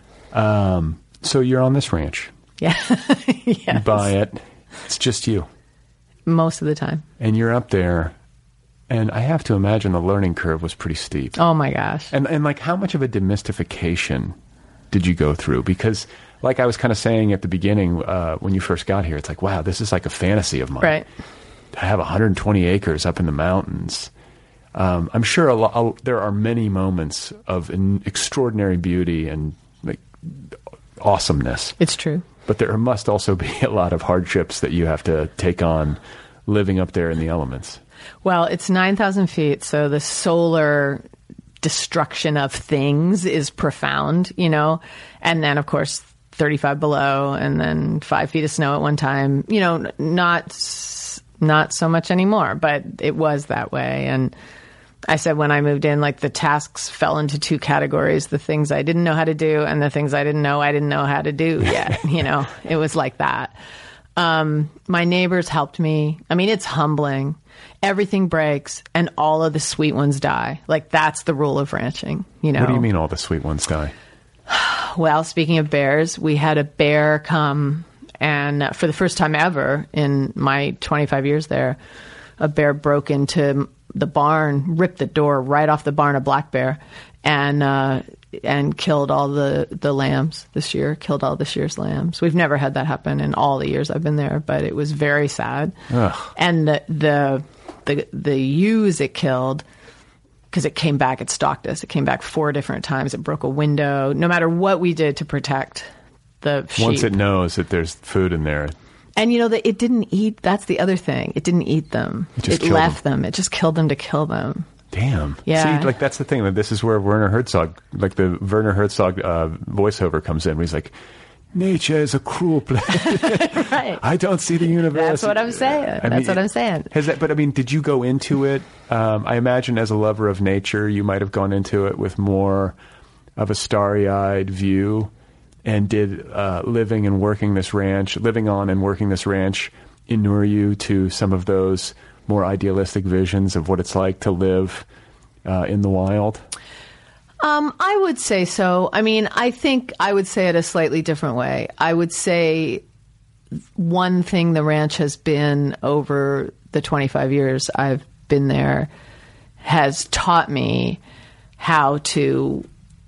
[SPEAKER 1] So you're on this ranch.
[SPEAKER 7] Yeah.
[SPEAKER 1] You
[SPEAKER 7] Yes.
[SPEAKER 1] buy it. It's just you,
[SPEAKER 7] Most of the time.
[SPEAKER 1] and you're up there. And I have to imagine the learning curve was pretty steep.
[SPEAKER 7] Oh, my gosh.
[SPEAKER 1] And and like, how much of a demystification did you go through? Because, like I was kind of saying at the beginning, uh, when you first got here, it's like, wow, this is like a fantasy of mine.
[SPEAKER 7] Right.
[SPEAKER 1] I have one hundred twenty acres up in the mountains. Um, I'm sure a lo- there are many moments of an extraordinary beauty and like awesomeness,
[SPEAKER 7] It's true.
[SPEAKER 1] but there must also be a lot of hardships that you have to take on living up there in the elements.
[SPEAKER 7] Well, it's nine thousand feet, so the solar destruction of things is profound, you know? And then, of course, thirty-five below, and then five feet of snow at one time. You know, n- not s- not so much anymore, but it was that way. And I said when I moved in, like the tasks fell into two categories: the things I didn't know how to do, and the things I didn't know I didn't know how to do yet. You know, it was like that. Um, my neighbors helped me. I mean, it's humbling. Everything breaks, and all of the sweet ones die. Like that's the rule of ranching. You know.
[SPEAKER 1] What do you mean all the sweet ones die?
[SPEAKER 7] Well, speaking of bears, we had a bear come, and uh, for the first time ever in my twenty-five years there, a bear broke into the barn, ripped the door right off the barn, a black bear, and uh, and killed all the, the lambs this year, killed all this year's lambs. We've never had that happen in all the years I've been there, but it was very sad.
[SPEAKER 1] Ugh.
[SPEAKER 7] And the, the, the, the ewes it killed, because it came back, it stalked us. It came back four different times. It broke a window. No matter what we did to protect the sheep.
[SPEAKER 1] Once it knows that there's food in there.
[SPEAKER 7] And, you know, that it didn't eat. That's the other thing. It didn't eat them.
[SPEAKER 1] It just
[SPEAKER 7] it
[SPEAKER 1] killed
[SPEAKER 7] left
[SPEAKER 1] them.
[SPEAKER 7] them. It just killed them to kill them.
[SPEAKER 1] Damn.
[SPEAKER 7] Yeah.
[SPEAKER 1] See, like, that's the thing. That this is where Werner Herzog, like the Werner Herzog uh, voiceover comes in, where he's like, nature is a cruel place.
[SPEAKER 7] Right.
[SPEAKER 1] I don't see the universe.
[SPEAKER 7] That's what I'm saying.
[SPEAKER 1] I
[SPEAKER 7] That's
[SPEAKER 1] mean,
[SPEAKER 7] what I'm saying.
[SPEAKER 1] Has that? But I mean, did you go into it? Um, I imagine as a lover of nature, you might have gone into it with more of a starry-eyed view. And did uh, living and working this ranch, living on and working this ranch, inure you to some of those more idealistic visions of what it's like to live uh, in the wild?
[SPEAKER 7] Um, I would say so. I mean, I think I would say it a slightly different way. I would say one thing the ranch has been over the twenty-five years I've been there has taught me how to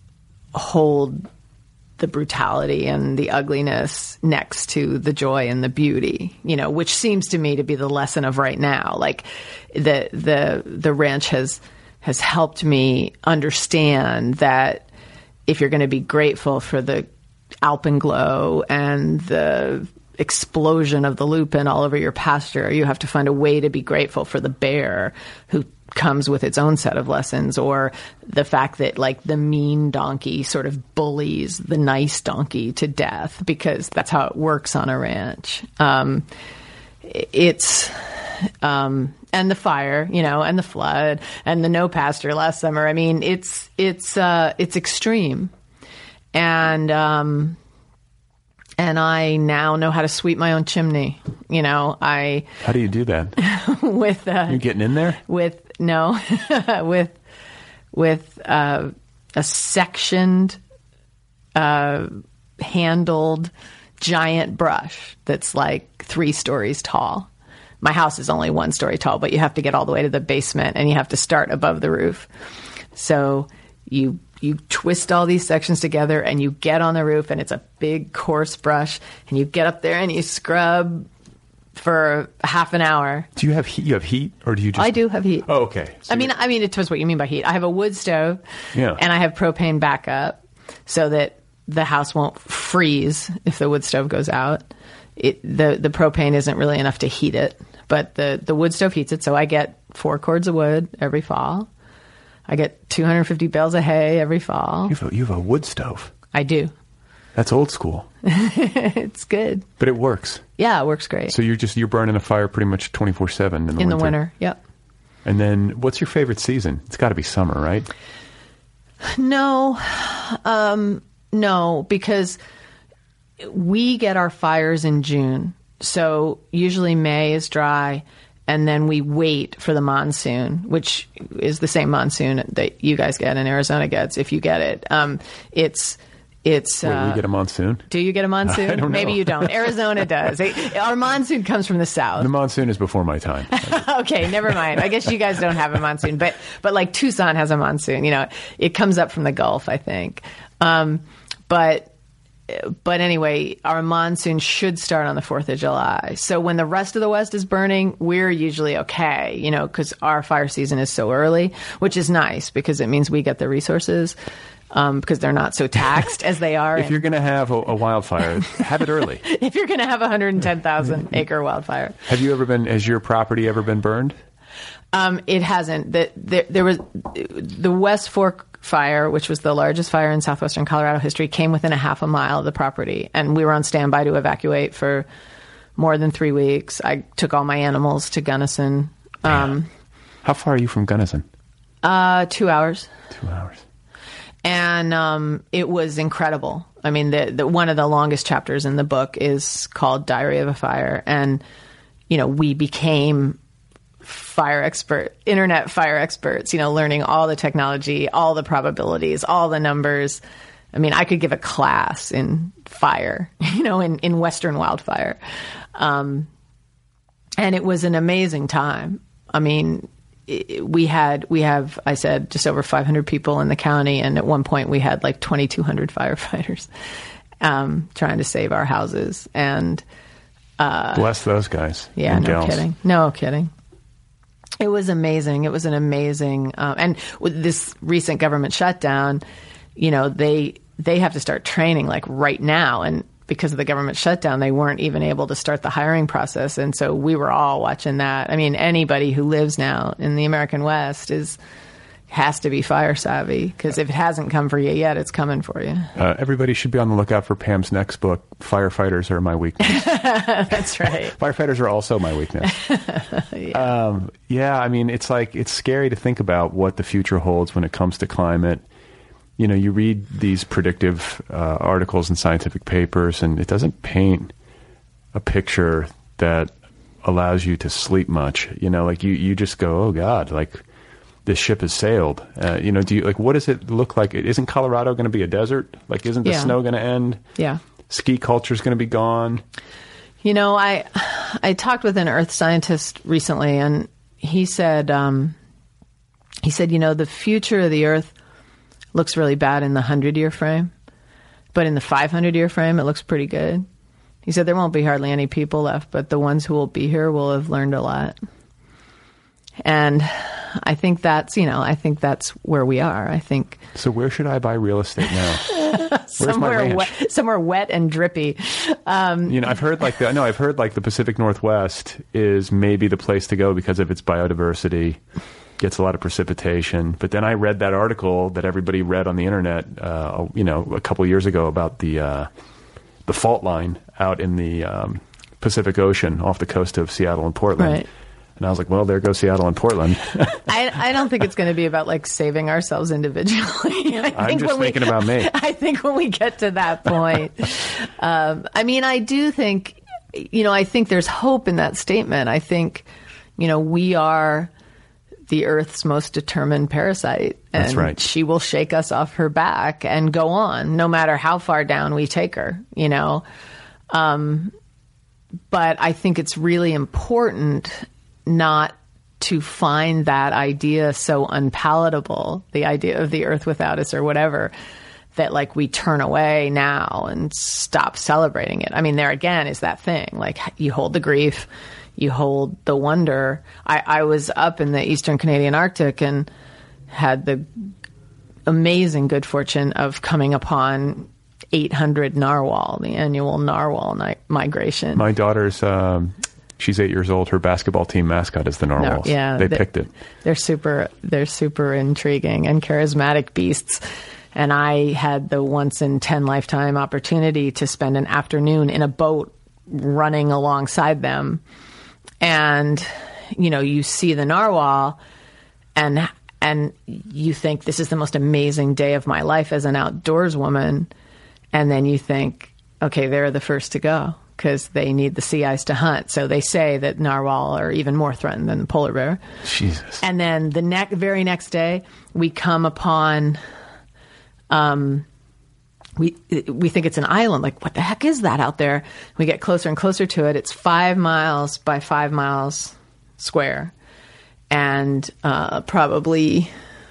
[SPEAKER 7] hold the brutality and the ugliness next to the joy and the beauty, you know, which seems to me to be the lesson of right now. Like the the the ranch has has helped me understand that if you're going to be grateful for the alpenglow and the explosion of the lupin all over your pasture, you have to find a way to be grateful for the bear who comes with its own set of lessons, or the fact that like the mean donkey sort of bullies the nice donkey to death, because that's how it works on a ranch. Um, it's, um, and the fire, you know, and the flood and the no pasture last summer. I mean, it's, it's, uh, it's extreme. And, um, and I now know how to sweep my own chimney. You know, I.
[SPEAKER 1] How do you do that?
[SPEAKER 7] with uh,
[SPEAKER 1] you getting in there?
[SPEAKER 7] With no, with with uh, a sectioned, uh, handled giant brush that's like three stories tall. My house is only one story tall, but you have to get all the way to the basement, and you have to start above the roof. So you. You twist all these sections together and you get on the roof, and it's a big coarse brush, and you get up there and you scrub for half an hour.
[SPEAKER 1] Do you have heat? You have heat, or do you just?
[SPEAKER 7] I do have heat.
[SPEAKER 1] Oh, okay. So
[SPEAKER 7] I mean, I mean, it depends what you mean by heat. I have a wood stove,
[SPEAKER 1] yeah,
[SPEAKER 7] and I have propane backup so that the house won't freeze if the wood stove goes out. It, the the propane isn't really enough to heat it, but the the wood stove heats it. So I get four cords of wood every fall. I get two hundred fifty bales of hay every fall.
[SPEAKER 1] You have a, you have a wood stove.
[SPEAKER 7] I do.
[SPEAKER 1] That's old school.
[SPEAKER 7] It's good.
[SPEAKER 1] But it works.
[SPEAKER 7] Yeah, it works great.
[SPEAKER 1] So you're just you're burning a fire pretty much twenty-four seven in the
[SPEAKER 7] in
[SPEAKER 1] winter.
[SPEAKER 7] the winter. Yep.
[SPEAKER 1] And then what's your favorite season? It's got to be summer, right?
[SPEAKER 7] No. Um, no, because we get our fires in June. So usually May is dry. And then we wait for the monsoon, which is the same monsoon that you guys get and Arizona gets, if you get it. Um, it's it's.
[SPEAKER 1] Wait,
[SPEAKER 7] uh,
[SPEAKER 1] we get a monsoon?
[SPEAKER 7] Do you get a monsoon?
[SPEAKER 1] I don't know.
[SPEAKER 7] Maybe you don't. Arizona does. It, our monsoon comes from the south.
[SPEAKER 1] The monsoon is before my time.
[SPEAKER 7] Okay, never mind. I guess you guys don't have a monsoon, but but like Tucson has a monsoon. You know, it comes up from the Gulf, I think. Um, but. But anyway, our monsoon should start on the fourth of July. So when the rest of the West is burning, we're usually okay, you know, because our fire season is so early, which is nice because it means we get the resources um, because they're not so taxed as they are.
[SPEAKER 1] If
[SPEAKER 7] in,
[SPEAKER 1] you're going to have a, a wildfire, have it early.
[SPEAKER 7] If you're going to have a one hundred ten thousand acre wildfire.
[SPEAKER 1] Have you ever been, has your property ever been burned?
[SPEAKER 7] Um, it hasn't. The, there, there was the West Fork fire, which was the largest fire in southwestern Colorado history, came within a half a mile of the property, and we were on standby to evacuate for more than three weeks. I took all my animals to Gunnison. Um,
[SPEAKER 1] How far are you from Gunnison?
[SPEAKER 7] Uh, two hours.
[SPEAKER 1] Two hours.
[SPEAKER 7] And um, it was incredible. I mean, the, the one of the longest chapters in the book is called Diary of a Fire, and you know, we became fire expert, internet fire experts, you know, learning all the technology, all the probabilities, all the numbers. I mean, I could give a class in fire, you know, in, in Western wildfire. Um, and it was an amazing time. I mean, it, we had, we have, I said, just over five hundred people in the county. And at one point we had like twenty-two hundred firefighters um, trying to save our houses. And uh,
[SPEAKER 1] bless those guys.
[SPEAKER 7] Yeah,
[SPEAKER 1] and
[SPEAKER 7] no
[SPEAKER 1] gals.
[SPEAKER 7] kidding. No kidding. It was amazing. It was an amazing, um, and with this recent government shutdown, you know, they they have to start training like right now, and because of the government shutdown, they weren't even able to start the hiring process, and so we were all watching that. I mean, anybody who lives now in the American West is has to be fire savvy, because if it hasn't come for you yet, it's coming for you.
[SPEAKER 1] Uh, everybody should be on the lookout for Pam's next book, Firefighters Are My Weakness.
[SPEAKER 7] That's right.
[SPEAKER 1] Firefighters are also my weakness. yeah. Um, yeah, I mean, it's like, it's scary to think about what the future holds when it comes to climate. You know, you read these predictive uh, articles in scientific papers, and it doesn't paint a picture that allows you to sleep much. You know, like you, you just go, oh God, like, this ship has sailed. Uh, you know, do you like? What does it look like? Isn't Colorado going to be a desert? Like, isn't the
[SPEAKER 7] yeah.
[SPEAKER 1] snow going to end?
[SPEAKER 7] Yeah.
[SPEAKER 1] Ski culture is going to be gone.
[SPEAKER 7] You know, I I talked with an earth scientist recently, and he said um, he said, you know, the future of the Earth looks really bad in the hundred year frame, but in the five hundred year frame, it looks pretty good. He said there won't be hardly any people left, but the ones who will be here will have learned a lot. And I think that's, you know, I think that's where we are. I think.
[SPEAKER 1] So where should I buy real estate now? Where's
[SPEAKER 7] somewhere
[SPEAKER 1] my ranch?
[SPEAKER 7] Wet, somewhere wet and drippy. Um,
[SPEAKER 1] you know, I've heard like the, no, I've heard like the Pacific Northwest is maybe the place to go because of its biodiversity, gets a lot of precipitation. But then I read that article that everybody read on the internet, uh, you know, a couple years ago about the uh, the fault line out in the um, Pacific Ocean off the coast of Seattle and Portland.
[SPEAKER 7] Right.
[SPEAKER 1] And I was like, well, there goes Seattle and Portland.
[SPEAKER 7] I, I don't think it's going to be about like saving ourselves individually. I think
[SPEAKER 1] I'm just
[SPEAKER 7] when
[SPEAKER 1] thinking
[SPEAKER 7] we,
[SPEAKER 1] about me.
[SPEAKER 7] I think when we get to that point, um, I mean, I do think, you know, I think there's hope in that statement. I think, you know, we are the Earth's most determined parasite. And
[SPEAKER 1] That's right.
[SPEAKER 7] She will shake us off her back and go on, no matter how far down we take her, you know. Um, but I think it's really important not to find that idea so unpalatable, the idea of the Earth without us or whatever, that like we turn away now and stop celebrating it. I mean, there again is that thing, like you hold the grief, you hold the wonder. I, I was up in the Eastern Canadian Arctic and had the amazing good fortune of coming upon eight hundred narwhal, the annual narwhal ni- migration.
[SPEAKER 1] My daughter's... Um She's eight years old. Her basketball team mascot is the narwhals.
[SPEAKER 7] No, yeah,
[SPEAKER 1] they picked it.
[SPEAKER 7] They're super. They're super intriguing and charismatic beasts. And I had the once in ten lifetime opportunity to spend an afternoon in a boat running alongside them. And you know, you see the narwhal, and and you think this is the most amazing day of my life as an outdoors woman. And then you think, okay, they're the first to go, because they need the sea ice to hunt. So they say that narwhal are even more threatened than the polar bear.
[SPEAKER 1] Jesus.
[SPEAKER 7] And then the ne- very next day, we come upon, um, we we think it's an island. Like, what the heck is that out there? We get closer and closer to it. It's five miles by five miles square, and uh, probably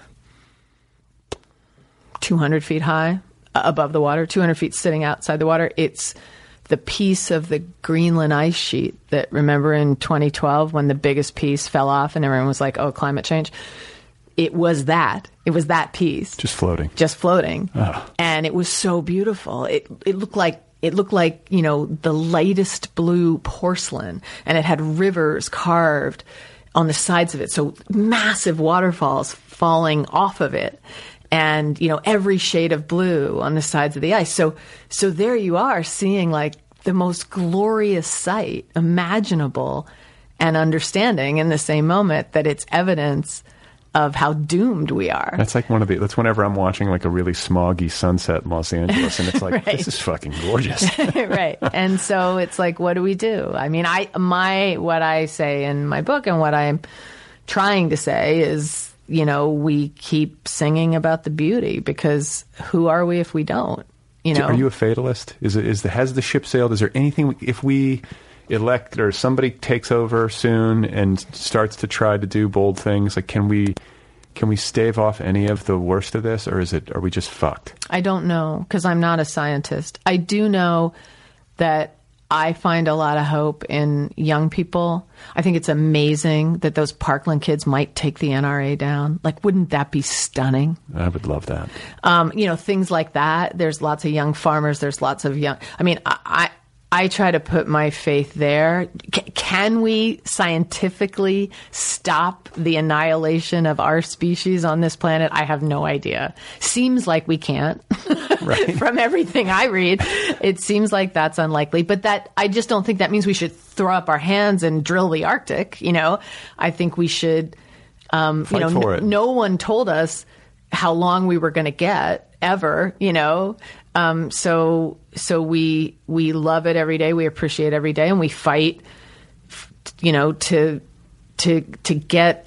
[SPEAKER 7] two hundred feet high above the water, two hundred feet sitting outside the water. It's the piece of the Greenland ice sheet that, remember in twenty twelve when the biggest piece fell off and everyone was like, oh, climate change. It was that. It was that piece.
[SPEAKER 1] Just floating.
[SPEAKER 7] Just floating.
[SPEAKER 1] Oh.
[SPEAKER 7] And it was so beautiful. It it looked like, it looked like, you know, the lightest blue porcelain. And it had rivers carved on the sides of it. So massive waterfalls falling off of it. And, you know, every shade of blue on the sides of the ice. So, so there you are seeing like the most glorious sight imaginable and understanding in the same moment that it's evidence of how doomed we are.
[SPEAKER 1] That's like one of the, that's whenever I'm watching like a really smoggy sunset in Los Angeles and it's like,
[SPEAKER 7] Right.
[SPEAKER 1] this is fucking gorgeous.
[SPEAKER 7] Right. And so it's like, what do we do? I mean, I, my, what I say in my book and what I'm trying to say is, you know, we keep singing about the beauty, because who are we if we don't? You know,
[SPEAKER 1] Are you a fatalist? Is it, is the, has the ship sailed? Is there anything, if we elect or somebody takes over soon and starts to try to do bold things, like can we, can we stave off any of the worst of this, or is it, are we just fucked?
[SPEAKER 7] I don't know, because I'm not a scientist. I do know that I find a lot of hope in young people. I think it's amazing that those Parkland kids might take the N R A down. Like, wouldn't that be stunning?
[SPEAKER 1] I would love that.
[SPEAKER 7] Um, you know, things like that. There's lots of young farmers. There's lots of young. I mean, I. I I try to put my faith there. C- can we scientifically stop the annihilation of our species on this planet? I have no idea. Seems like we can't.
[SPEAKER 1] Right.
[SPEAKER 7] From everything I read, it seems like that's unlikely. But that I just don't think that means we should throw up our hands and drill the Arctic. You know, I think we should. Um,
[SPEAKER 1] Fight
[SPEAKER 7] you know,
[SPEAKER 1] for
[SPEAKER 7] n-
[SPEAKER 1] it.
[SPEAKER 7] no one told us how long we were going to get ever. You know. Um, so, so we, we love it every day. We appreciate every day, and we fight, you know, to, to, to get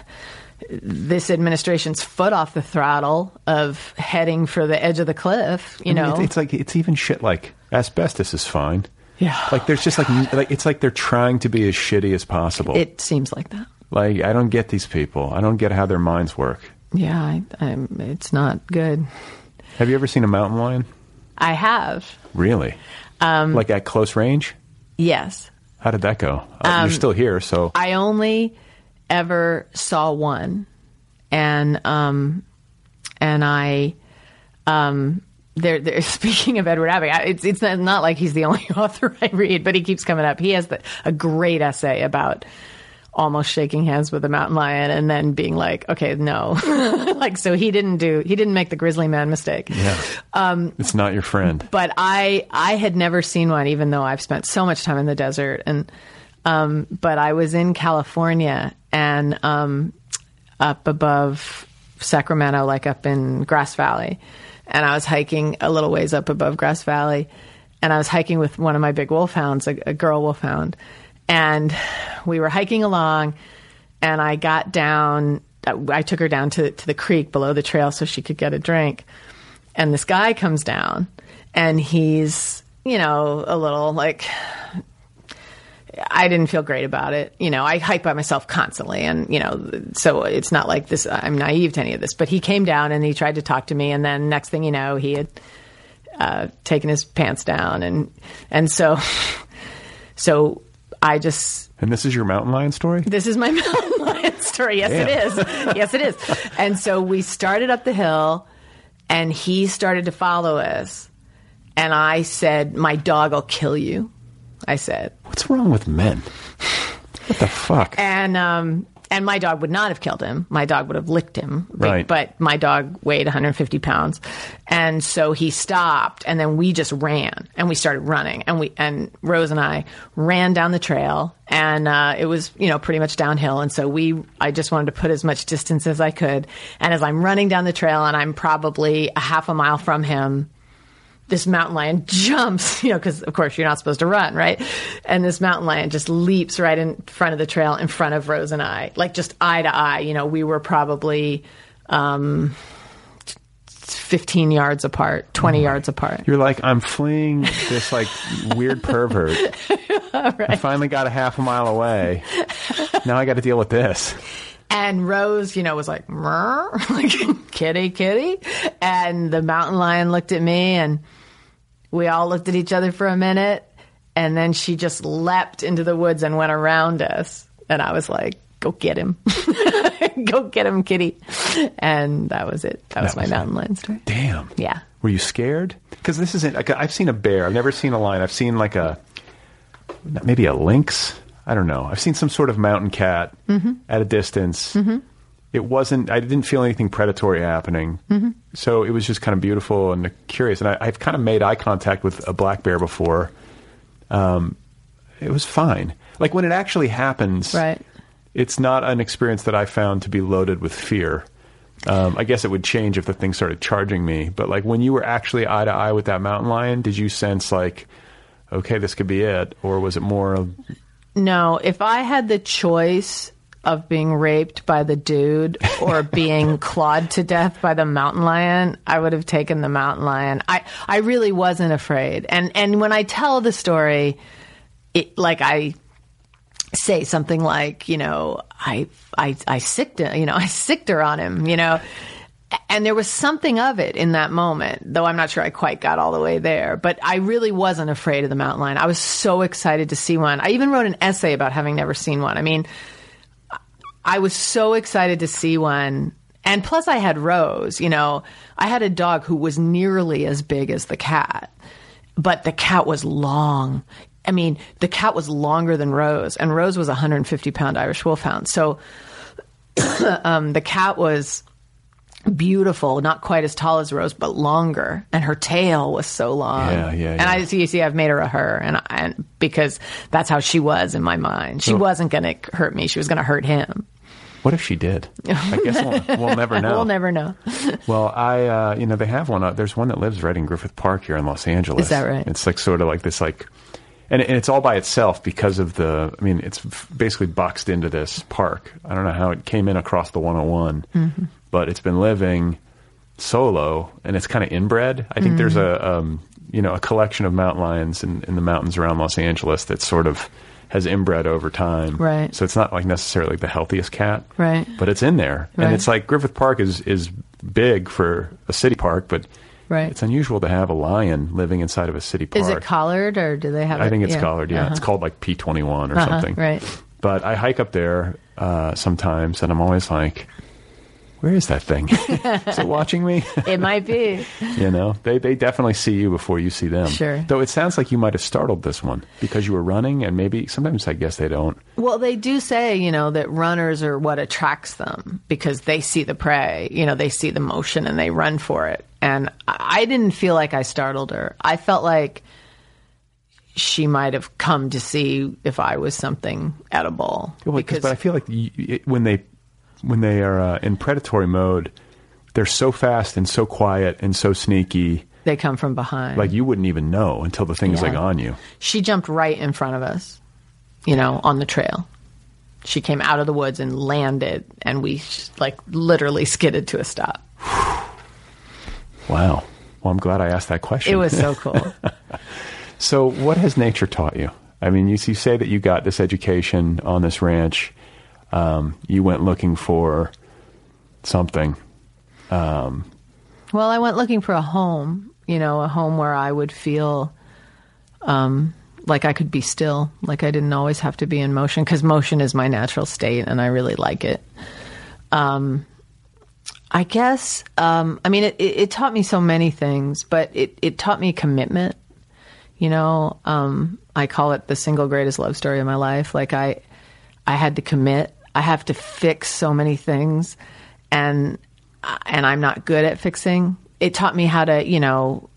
[SPEAKER 7] this administration's foot off the throttle of heading for the edge of the cliff. You
[SPEAKER 1] I mean,
[SPEAKER 7] know,
[SPEAKER 1] it's, it's like, it's even shit like asbestos is fine.
[SPEAKER 7] Yeah.
[SPEAKER 1] Like there's just like, like, it's like they're trying to be as shitty as possible.
[SPEAKER 7] It seems like that.
[SPEAKER 1] Like, I don't get these people. I don't get how their minds work.
[SPEAKER 7] Yeah. I, I'm, it's not good.
[SPEAKER 1] Have you ever seen a mountain lion?
[SPEAKER 7] I have.
[SPEAKER 1] Really? Um, like at close range?
[SPEAKER 7] Yes.
[SPEAKER 1] How did that go? Uh,
[SPEAKER 7] Um,
[SPEAKER 1] you're still here, so.
[SPEAKER 7] I only ever saw one, and um, and I, um, there. there speaking of Edward Abbey, I- it's it's not, not like he's the only author I read, but he keeps coming up. He has the, a great essay about almost shaking hands with a mountain lion and then being like, okay, no, like so he didn't do he didn't make the grizzly man mistake.
[SPEAKER 1] Yeah. Um, it's not your friend.
[SPEAKER 7] But I I had never seen one, even though I've spent so much time in the desert. And um, but I was in California and um, up above Sacramento, like up in Grass Valley, and I was hiking a little ways up above Grass Valley, and I was hiking with one of my big wolfhounds, a, a girl wolfhound, and we were hiking along, and I got down. I took her down to to the creek below the trail so she could get a drink. And this guy comes down, and he's, you know, a little like, I didn't feel great about it. You know, I hike by myself constantly, and, you know, so it's not like this, I'm naive to any of this. But he came down and he tried to talk to me, and then next thing you know, he had uh, taken his pants down. And, and so, so I just...
[SPEAKER 1] And this is your mountain lion story?
[SPEAKER 7] This is my mountain lion story. Yes,
[SPEAKER 1] Damn.
[SPEAKER 7] it is. Yes, it is. And so we started up the hill, and he started to follow us. And I said, my dog will kill you. I said.
[SPEAKER 1] What's wrong with men? What the fuck?
[SPEAKER 7] And um, and my dog would not have killed him. My dog would have licked him. But,
[SPEAKER 1] Right.
[SPEAKER 7] but my dog weighed one hundred fifty pounds. And so he stopped, and then we just ran, and we started running. And we and Rose and I ran down the trail, and uh, it was, you know, pretty much downhill. And so we, I just wanted to put as much distance as I could. And as I'm running down the trail, and I'm probably a half a mile from him, this mountain lion jumps, you know, because of course you're not supposed to run, right? And this mountain lion just leaps right in front of the trail in front of Rose and I, like just eye to eye. You know, we were probably um, fifteen yards apart, twenty yards apart.
[SPEAKER 1] You're like, I'm fleeing this like weird pervert.
[SPEAKER 7] Right.
[SPEAKER 1] I finally got a half a mile away. Now I got to deal with this.
[SPEAKER 7] And Rose, you know, was like, "Mrr," like kitty, kitty. And the mountain lion looked at me, and we all looked at each other for a minute. And then she just leapt into the woods and went around us. And I was like, go get him. Go get him, kitty. And that was it. That was
[SPEAKER 1] That
[SPEAKER 7] my
[SPEAKER 1] was
[SPEAKER 7] mountain
[SPEAKER 1] it.
[SPEAKER 7] lion story.
[SPEAKER 1] Damn.
[SPEAKER 7] Yeah.
[SPEAKER 1] Were you scared? Because this isn't, like, I've seen a bear. I've never seen a lion. I've seen like a, maybe a lynx. I don't know. I've seen some sort of mountain cat
[SPEAKER 7] Mm-hmm.
[SPEAKER 1] at a distance.
[SPEAKER 7] Mm-hmm.
[SPEAKER 1] It wasn't, I didn't feel anything predatory happening.
[SPEAKER 7] Mm-hmm.
[SPEAKER 1] So it was just kind of beautiful and curious. And I, I've kind of made eye contact with a black bear before. Um, it was fine. Like when it actually happens,
[SPEAKER 7] Right.
[SPEAKER 1] it's not an experience that I found to be loaded with fear. Um, I guess it would change if the thing started charging me. But like when you were actually eye to eye with that mountain lion, did you sense like, okay, this could be it? Or was it more of...
[SPEAKER 7] No, if I had the choice of being raped by the dude or being clawed to death by the mountain lion, I would have taken the mountain lion. I, I really wasn't afraid. And and when I tell the story, it like I say something like, you know, I I I sicked her, you know, I sicked her on him, you know. and there was something of it in that moment, though I'm not sure I quite got all the way there. But I really wasn't afraid of the mountain lion. I was so excited to see one. I even wrote an essay about having never seen one. I mean, I was so excited to see one. And plus I had Rose, you know, I had a dog who was nearly as big as the cat, but the cat was long. I mean, the cat was longer than Rose, and Rose was a one hundred fifty pound Irish Wolfhound. So um, the cat was beautiful, not quite as tall as Rose, but longer, and her tail was so long.
[SPEAKER 1] Yeah, yeah, yeah.
[SPEAKER 7] And I see, you see, I've made her a her, and, I, and because that's how she was in my mind. She so, wasn't going to hurt me; she was going to hurt him.
[SPEAKER 1] What if she did? I guess we'll, we'll never know.
[SPEAKER 7] We'll never know.
[SPEAKER 1] Well, I, uh, you know, they have one. Uh, there's one that lives right in Griffith Park here in Los Angeles.
[SPEAKER 7] Is that right?
[SPEAKER 1] It's like sort of like this, like, and, and it's all by itself because of the. I mean, it's basically boxed into this park. I don't know how it came in across the one oh one, mm-hmm. but it's been living solo, and it's kind of inbred. I think mm-hmm. there's a, um, you know, a collection of mountain lions in, in the mountains around Los Angeles that sort of has inbred over time.
[SPEAKER 7] Right.
[SPEAKER 1] So it's not like necessarily the healthiest cat.
[SPEAKER 7] Right.
[SPEAKER 1] But it's in there.
[SPEAKER 7] Right.
[SPEAKER 1] And it's like Griffith Park is, is big for a city park, but
[SPEAKER 7] right.
[SPEAKER 1] it's unusual to have a lion living inside of a city park.
[SPEAKER 7] Is it collared, or do they have
[SPEAKER 1] I
[SPEAKER 7] it?
[SPEAKER 1] think it's
[SPEAKER 7] yeah.
[SPEAKER 1] collared, yeah.
[SPEAKER 7] Uh-huh.
[SPEAKER 1] It's called like P twenty-one or
[SPEAKER 7] uh-huh.
[SPEAKER 1] something.
[SPEAKER 7] Right.
[SPEAKER 1] But I hike up there uh, sometimes, and I'm always like, where is that thing? Is it watching me?
[SPEAKER 7] It might be.
[SPEAKER 1] You know, they they definitely see you before you see them.
[SPEAKER 7] Sure.
[SPEAKER 1] Though it sounds like you might have startled this one because you were running, and maybe sometimes I guess they don't.
[SPEAKER 7] Well, they do say, you know, that runners are what attracts them because they see the prey. You know, they see the motion and they run for it. And I didn't feel like I startled her. I felt like she might have come to see if I was something edible.
[SPEAKER 1] Well,
[SPEAKER 7] because,
[SPEAKER 1] but I feel like you, it, when they when they are uh, in predatory mode, they're so fast and so quiet and so sneaky.
[SPEAKER 7] They come from behind.
[SPEAKER 1] Like you wouldn't even know until the thing's
[SPEAKER 7] yeah.
[SPEAKER 1] like on you.
[SPEAKER 7] She jumped right in front of us, you know, on the trail. She came out of the woods and landed, and we like literally skidded to a stop.
[SPEAKER 1] Wow. Well, I'm glad I asked that question.
[SPEAKER 7] It was so cool.
[SPEAKER 1] So what has nature taught you? I mean, you, you say that you got this education on this ranch. Um, you went looking for something. Um,
[SPEAKER 7] well, I went looking for a home, you know, a home where I would feel um, like I could be still, like I didn't always have to be in motion, because motion is my natural state, and I really like it. Um, I guess, um, I mean, it, it, it taught me so many things, but it, it taught me commitment. You know, um, I call it the single greatest love story of my life. Like I, I had to commit. I have to fix so many things, and and I'm not good at fixing. It taught me how to, you know,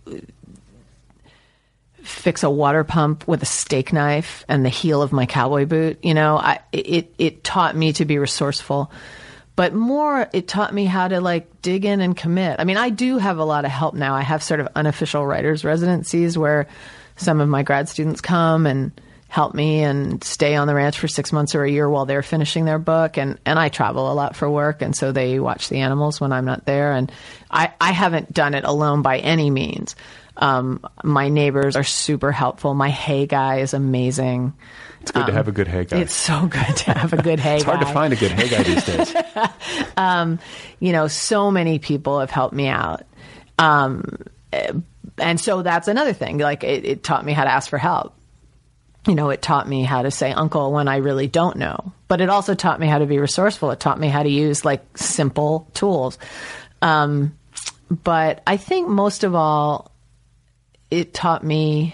[SPEAKER 7] fix a water pump with a steak knife and the heel of my cowboy boot. You know, I it it taught me to be resourceful, but more it taught me how to like dig in and commit. I mean, I do have a lot of help now. I have sort of unofficial writers' residencies where some of my grad students come and help me and stay on the ranch for six months or a year while they're finishing their book. And, and I travel a lot for work, and so they watch the animals when I'm not there. And I, I haven't done it alone by any means. Um, my neighbors are super helpful. My hay guy is amazing.
[SPEAKER 1] It's good um, to have a good hay guy.
[SPEAKER 7] It's so good to have a good hay
[SPEAKER 1] it's
[SPEAKER 7] guy.
[SPEAKER 1] It's hard to find a good hay guy these days.
[SPEAKER 7] um, you know, so many people have helped me out. Um, and so that's another thing. Like it, it taught me how to ask for help. You know, it taught me how to say uncle when I really don't know. But it also taught me how to be resourceful. It taught me how to use, like, simple tools. Um, but I think most of all, it taught me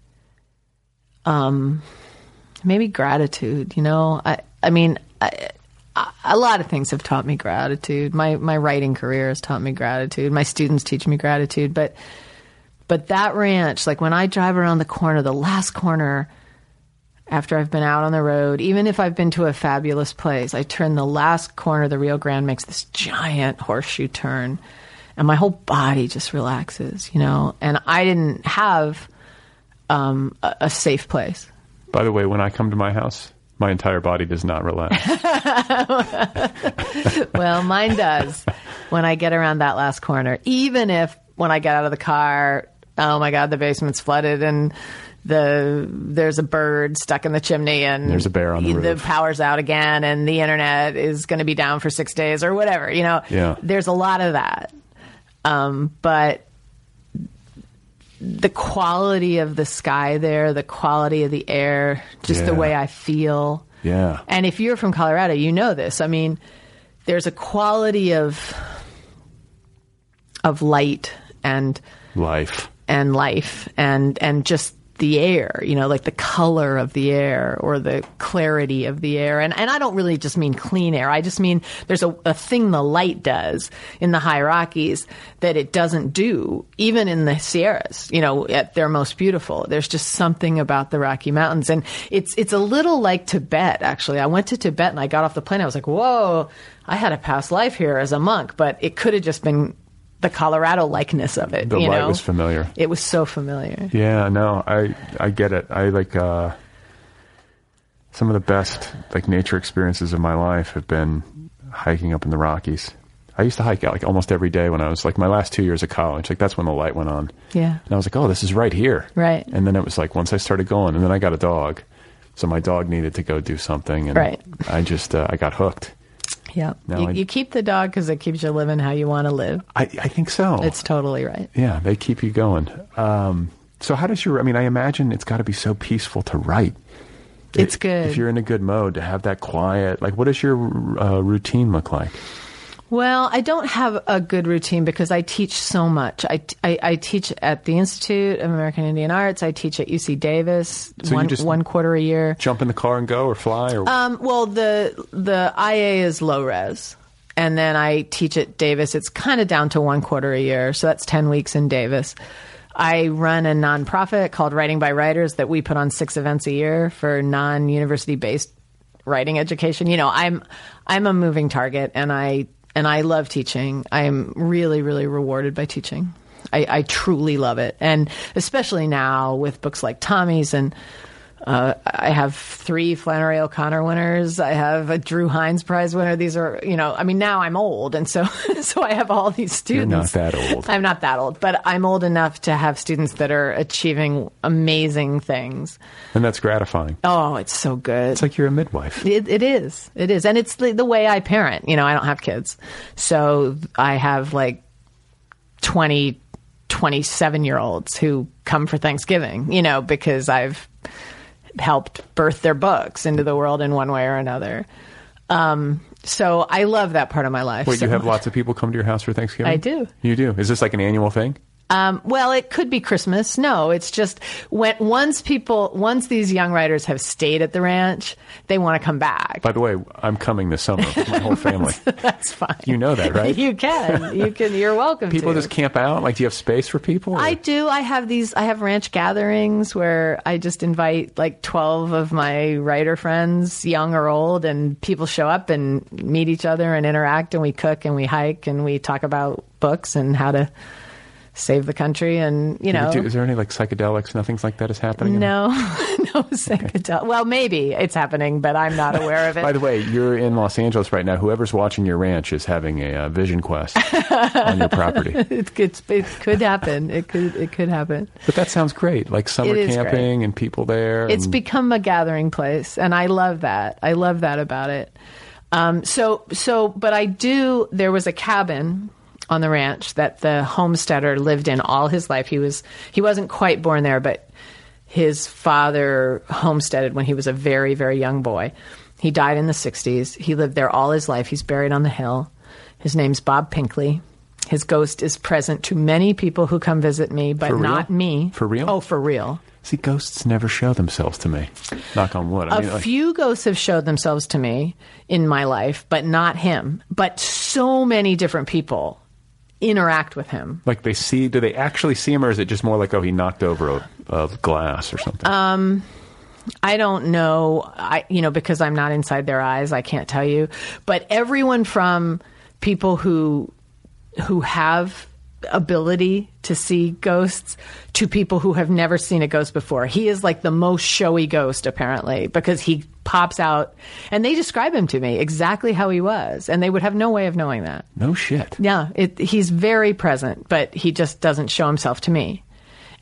[SPEAKER 7] um, maybe gratitude, you know? I, I mean, I, I, a lot of things have taught me gratitude. My, my writing career has taught me gratitude. My students teach me gratitude. But, but that ranch, like, when I drive around the corner, the last corner, after I've been out on the road, even if I've been to a fabulous place, I turn the last corner, the Rio Grande makes this giant horseshoe turn, and my whole body just relaxes, you know? And I didn't have um, a, a safe place.
[SPEAKER 1] By the way, when I come to my house, my entire body does not relax.
[SPEAKER 7] Well, mine does when I get around that last corner. Even if when I get out of the car, oh my God, the basement's flooded and the there's a bird stuck in the chimney and
[SPEAKER 1] there's a bear on the roof.
[SPEAKER 7] The power's out again and the internet is going to be down for six days or whatever. You know,
[SPEAKER 1] yeah.
[SPEAKER 7] There's a lot of that. Um, but the quality of the sky there, the quality of the air, just
[SPEAKER 1] yeah.
[SPEAKER 7] the way I feel.
[SPEAKER 1] Yeah.
[SPEAKER 7] And if you're from Colorado, you know this. I mean, there's a quality of of light and
[SPEAKER 1] life
[SPEAKER 7] and life and and just the air, you know, like the color of the air or the clarity of the air. And and I don't really just mean clean air. I just mean there's a, a thing the light does in the high Rockies that it doesn't do even in the Sierras, you know, at their most beautiful. There's just something about the Rocky Mountains. And it's it's a little like Tibet, actually. I went to Tibet and I got off the plane. I was like, whoa, I had a past life here as a monk, but it could have just been the Colorado likeness of it.
[SPEAKER 1] The
[SPEAKER 7] you
[SPEAKER 1] light
[SPEAKER 7] know?
[SPEAKER 1] was familiar.
[SPEAKER 7] It was so familiar.
[SPEAKER 1] Yeah, no, I I get it. I like uh, some of the best like nature experiences of my life have been hiking up in the Rockies. I used to hike out like almost every day when I was like my last two years of college. Like that's when the light went on.
[SPEAKER 7] Yeah.
[SPEAKER 1] And I was like, oh, this is right here.
[SPEAKER 7] Right.
[SPEAKER 1] And then it was like once I started going, and then I got a dog, so my dog needed to go do something, and
[SPEAKER 7] right.
[SPEAKER 1] I just uh, I got hooked.
[SPEAKER 7] Yeah.
[SPEAKER 1] No,
[SPEAKER 7] you,
[SPEAKER 1] I,
[SPEAKER 7] you keep the dog because it keeps you living how you want to live.
[SPEAKER 1] I, I think so.
[SPEAKER 7] It's totally right.
[SPEAKER 1] Yeah, they keep you going. Um, so how does your, I mean, I imagine it's got to be so peaceful to write.
[SPEAKER 7] It's
[SPEAKER 1] it,
[SPEAKER 7] good.
[SPEAKER 1] If you're in a good mode to have that quiet, like what does your uh, routine look like?
[SPEAKER 7] Well, I don't have a good routine because I teach so much. I, I, I teach at the Institute of American Indian Arts. I teach at U C Davis
[SPEAKER 1] so
[SPEAKER 7] one,
[SPEAKER 1] you just
[SPEAKER 7] one quarter a year.
[SPEAKER 1] Jump in the car and go or fly? Or
[SPEAKER 7] um, well, the the I A is low res. And then I teach at Davis. It's kind of down to one quarter a year. So that's ten weeks in Davis. I run a nonprofit called Writing by Writers that we put on six events a year for non-university based writing education. You know, I'm I'm a moving target, and I and I love teaching. I'm really, really rewarded by teaching. I, I truly love it. And especially now with books like Tommy's, and uh, I have three Flannery O'Connor winners. I have a Drew Hines Prize winner. These are, you know, I mean, now I'm old. And so, so I have all these students.
[SPEAKER 1] You're not that old.
[SPEAKER 7] I'm not that old, but I'm old enough to have students that are achieving amazing things.
[SPEAKER 1] And that's gratifying.
[SPEAKER 7] Oh, it's so good.
[SPEAKER 1] It's like you're a midwife.
[SPEAKER 7] It, it is. It is. And it's the, the way I parent. You know, I don't have kids. So I have like twenty, twenty-seven year olds who come for Thanksgiving, you know, because I've helped birth their books into the world in one way or another. Um, so I love that part of my life.
[SPEAKER 1] Wait,
[SPEAKER 7] so
[SPEAKER 1] you have
[SPEAKER 7] much.
[SPEAKER 1] lots of people come to your house for Thanksgiving?
[SPEAKER 7] I do.
[SPEAKER 1] You do? Is this like an annual thing?
[SPEAKER 7] Um, well, it could be Christmas. No, it's just when once people, once these young writers have stayed at the ranch, they want to come back.
[SPEAKER 1] By the way, I'm coming this summer with my whole family.
[SPEAKER 7] That's fine.
[SPEAKER 1] You know that, right?
[SPEAKER 7] You can. You can. You're welcome
[SPEAKER 1] People
[SPEAKER 7] to.
[SPEAKER 1] just camp out? Like, do you have space for people? Or?
[SPEAKER 7] I do. I have these, I have ranch gatherings where I just invite like twelve of my writer friends, young or old, and people show up and meet each other and interact, and we cook and we hike and we talk about books and how to save the country, and you know.
[SPEAKER 1] Do, is there any like psychedelics? Nothing's like that is happening.
[SPEAKER 7] No, no psychedelic. Okay. Well, maybe it's happening, but I'm not aware of it.
[SPEAKER 1] By the way, you're in Los Angeles right now. Whoever's watching your ranch is having a uh, vision quest on your property.
[SPEAKER 7] it, could, it could happen. It could. It could happen.
[SPEAKER 1] But that sounds great. Like summer camping great. And people there.
[SPEAKER 7] It's
[SPEAKER 1] and...
[SPEAKER 7] become a gathering place, and I love that. I love that about it. Um, so, so, but I do. There was a cabin on the ranch that the homesteader lived in all his life. He was he wasn't quite born there, but his father homesteaded when he was a very, very young boy. He died in the sixties. He lived there all his life. He's buried on the hill. His name's Bob Pinkley. His ghost is present to many people who come visit me, but not me.
[SPEAKER 1] For real?
[SPEAKER 7] Oh, for real.
[SPEAKER 1] See, ghosts never show themselves to me. Knock on wood. I
[SPEAKER 7] a
[SPEAKER 1] mean, like...
[SPEAKER 7] few ghosts have showed themselves to me in my life, but not him. But so many different people interact with him.
[SPEAKER 1] Like they see, do they actually see him, or is it just more like, oh, he knocked over a, a glass or something?
[SPEAKER 7] Um, I don't know. I, you know, because I'm not inside their eyes, I can't tell you. But everyone from people who who have ability to see ghosts to people who have never seen a ghost before. He is like the most showy ghost, apparently, because he pops out, and they describe him to me exactly how he was, and they would have no way of knowing that.
[SPEAKER 1] No shit.
[SPEAKER 7] Yeah, it, he's very present, but he just doesn't show himself to me.